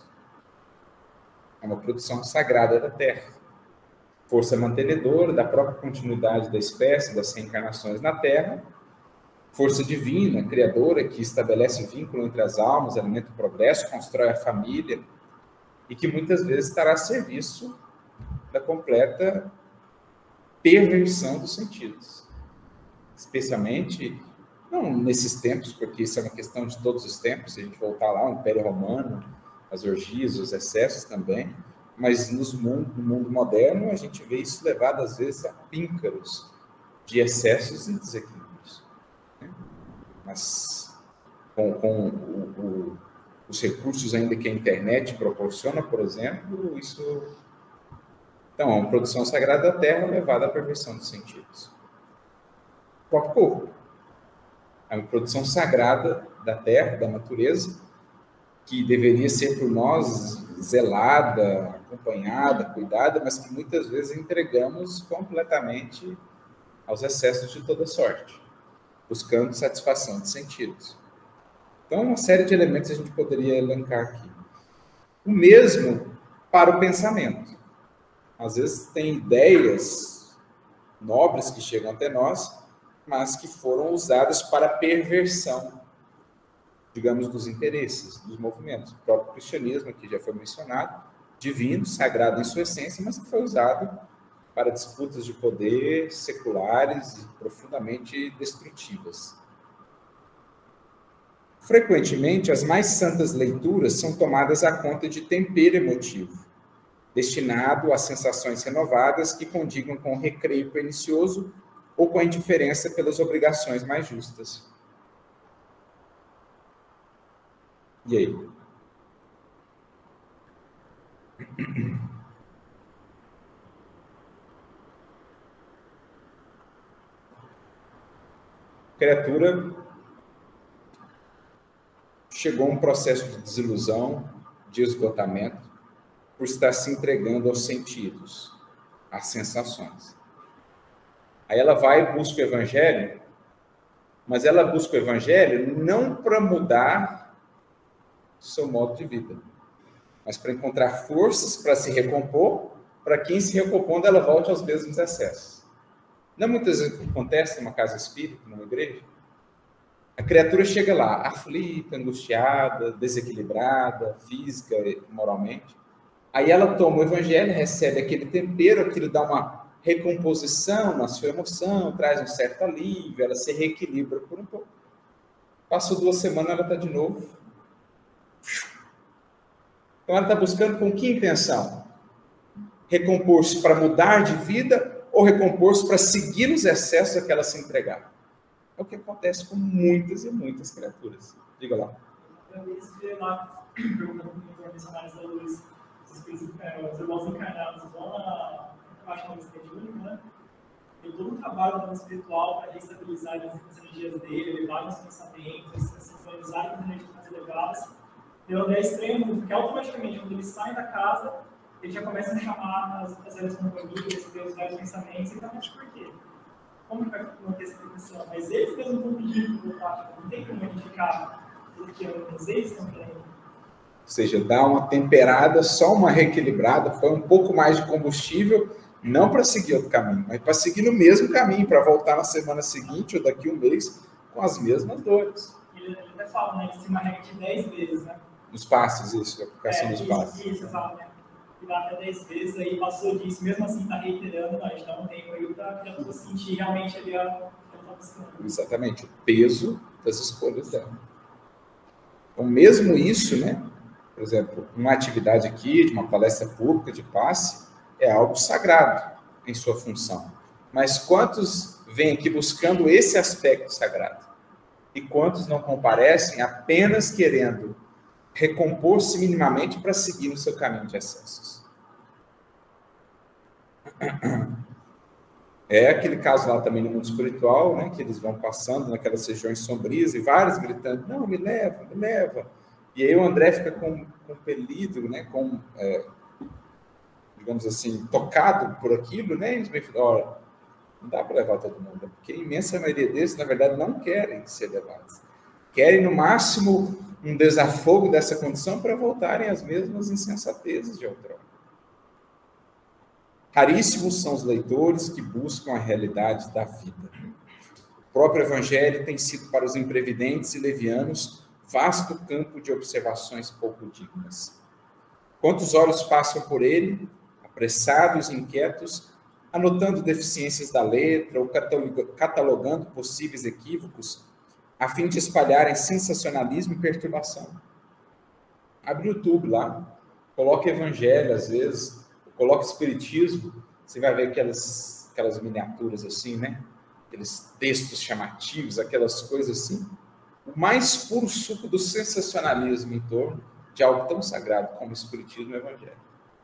É uma produção sagrada da Terra. Força mantenedora da própria continuidade da espécie, das reencarnações na Terra. Força divina, criadora, que estabelece vínculo entre as almas, alimenta o progresso, constrói a família e que muitas vezes estará a serviço da completa perversão dos sentidos. Especialmente, não nesses tempos, porque isso é uma questão de todos os tempos, se a gente voltar lá, o Império Romano, as orgias, os excessos também, mas no mundo moderno a gente vê isso levado às vezes a píncaros de excessos e desequilíbrios. Né? Mas com os recursos ainda que a internet proporciona, por exemplo, isso... Então, é uma produção sagrada da Terra levada à perversão dos sentidos. O próprio corpo. É uma produção sagrada da Terra, da natureza, que deveria ser por nós zelada, acompanhada, cuidada, mas que muitas vezes entregamos completamente aos excessos de toda sorte, buscando satisfação de sentidos. Então, uma série de elementos a gente poderia elencar aqui. O mesmo para o pensamento. Às vezes tem ideias nobres que chegam até nós, mas que foram usadas para perversão, digamos, dos interesses, dos movimentos. O próprio cristianismo, que já foi mencionado, divino, sagrado em sua essência, mas que foi usado para disputas de poder seculares e profundamente destrutivas. Frequentemente, as mais santas leituras são tomadas à conta de tempero emotivo, destinado a sensações renovadas que condigam com o recreio pernicioso ou com a indiferença pelas obrigações mais justas. E aí? A criatura chegou a um processo de desilusão, de esgotamento, por estar se entregando aos sentidos, às sensações. Aí ela vai e busca o evangelho, mas ela busca o evangelho não para mudar o seu modo de vida, mas para encontrar forças para se recompor, para que em se recompondo ela volte aos mesmos excessos. Não muitas vezes acontece numa casa espírita, numa igreja. A criatura chega lá, aflita, angustiada, desequilibrada, física e moralmente. Aí ela toma o evangelho, recebe aquele tempero, aquilo dá uma recomposição na sua emoção, traz um certo alívio, ela se reequilibra por um pouco. Passou 2 semanas, ela está de novo. Então ela está buscando com que intenção? Recompor-se para mudar de vida ou recompor-se para seguir os excessos a que ela se entregar? É o que acontece com muitas e muitas criaturas. Diga lá. Uma vez vi lá, perguntando para os missionários da luz, os irmãos encarnados vão acho que é uma mediúnica, né? Tem todo um trabalho no mundo espiritual para restabilizar as energias dele, elevar os pensamentos, sincronizar com as energias mais elevadas. E o André estranha muito, porque automaticamente, quando ele sai da casa, ele já começa a chamar as velhas companhias, os velhos pensamentos, exatamente por quê? Como que vai manter essa proteção? Mas eles mesmos estão pedindo por parte, não tem como modificar o que eles estão querendo. Ou seja, dá uma temperada, só uma reequilibrada, põe um pouco mais de combustível, não para seguir outro caminho, mas para seguir no mesmo caminho, para voltar na semana seguinte ou daqui a um mês com as mesmas dores. Ele até fala, né? Ele se marrega de 10 vezes, né? Nos passos, isso, a aplicação dos passos. Isso, exato, né? E dá até 10 vezes, aí passou disso, mesmo assim está reiterando, mas dá um tempo aí para a criatura sentir realmente ele está buscando. Exatamente, o peso das escolhas dela. Então, mesmo isso, né? Por exemplo, uma atividade aqui, de uma palestra pública de passe, é algo sagrado em sua função. Mas quantos vêm aqui buscando esse aspecto sagrado? E quantos não comparecem apenas querendo recompor-se minimamente para seguir no seu caminho de excessos? É aquele caso lá também no mundo espiritual, né, que eles vão passando naquelas regiões sombrias e vários gritando, não, me leva, me leva. E aí o André fica compelido, né, digamos assim, tocado por aquilo, né, e eles me falam, olha, não dá para levar todo mundo, porque a imensa maioria deles, na verdade, não querem ser levados. Querem, no máximo, um desafogo dessa condição para voltarem às mesmas insensatezes de outrora. Raríssimos são os leitores que buscam a realidade da vida. O próprio Evangelho tem sido para os imprevidentes e levianos vasto campo de observações pouco dignas. Quantos olhos passam por ele, apressados e inquietos, anotando deficiências da letra ou catalogando possíveis equívocos, a fim de espalharem sensacionalismo e perturbação. Abre o YouTube lá, coloca Evangelho, às vezes, coloca Espiritismo, você vai ver aquelas miniaturas assim, né? Aqueles textos chamativos, aquelas coisas assim. O mais puro suco do sensacionalismo em torno de algo tão sagrado como o Espiritismo e o Evangelho.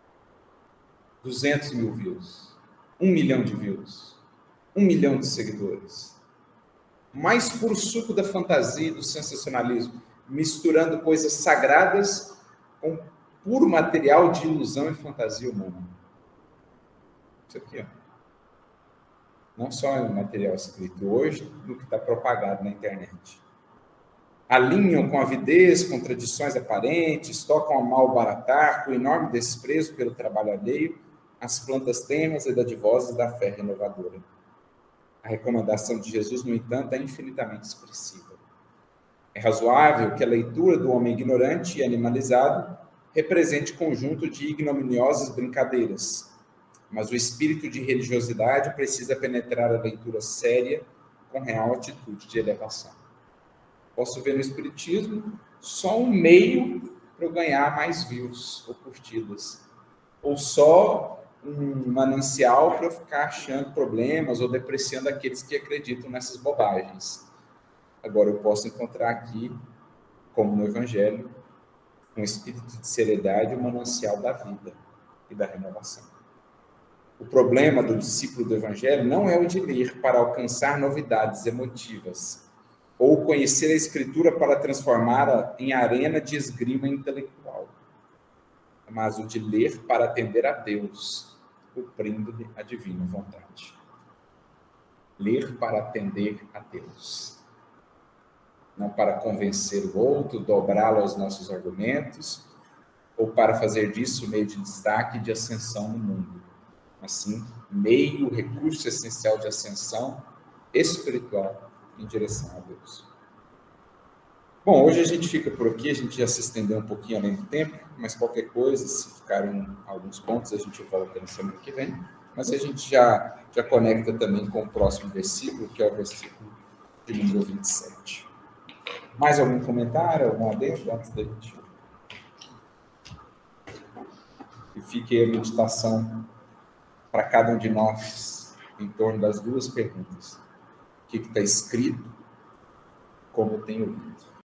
200 mil views, 1 milhão de views, 1 milhão de seguidores. O mais puro suco da fantasia e do sensacionalismo, misturando coisas sagradas com puro material de ilusão e fantasia humana. Isso aqui, ó. Não só é material escrito hoje, do que está propagado na internet. Alinham com avidez, com tradições aparentes, tocam a mal baratar, com enorme desprezo pelo trabalho alheio, as plantas temas e dadivosas da fé renovadora. A recomendação de Jesus, no entanto, é infinitamente expressiva. É razoável que a leitura do homem ignorante e animalizado represente conjunto de ignominiosas brincadeiras, mas o espírito de religiosidade precisa penetrar a leitura séria com real atitude de elevação. Posso ver no Espiritismo só um meio para eu ganhar mais views ou curtidas, ou só um manancial para eu ficar achando problemas ou depreciando aqueles que acreditam nessas bobagens. Agora, eu posso encontrar aqui, como no Evangelho, um espírito de seriedade, um manancial da vida e da renovação. O problema do discípulo do Evangelho não é o de ler para alcançar novidades emotivas, ou conhecer a Escritura para transformá-la em arena de esgrima intelectual, mas o de ler para atender a Deus, cumprindo-lhe a divina vontade. ler para atender a Deus. Não para convencer o outro, dobrá-lo aos nossos argumentos, ou para fazer disso meio de destaque de ascensão no mundo. Mas sim, meio, recurso essencial de ascensão espiritual em direção a Deus. Bom, hoje a gente fica por aqui, a gente já se estendeu um pouquinho além do tempo, mas qualquer coisa, se ficaram alguns pontos, a gente volta na semana que vem. Mas a gente já conecta também com o próximo versículo, que é o versículo de número 27. Mais algum comentário, algum adendo antes da gente? E fique a meditação para cada um de nós em torno das duas perguntas. O que está escrito, como eu tenho ouvido.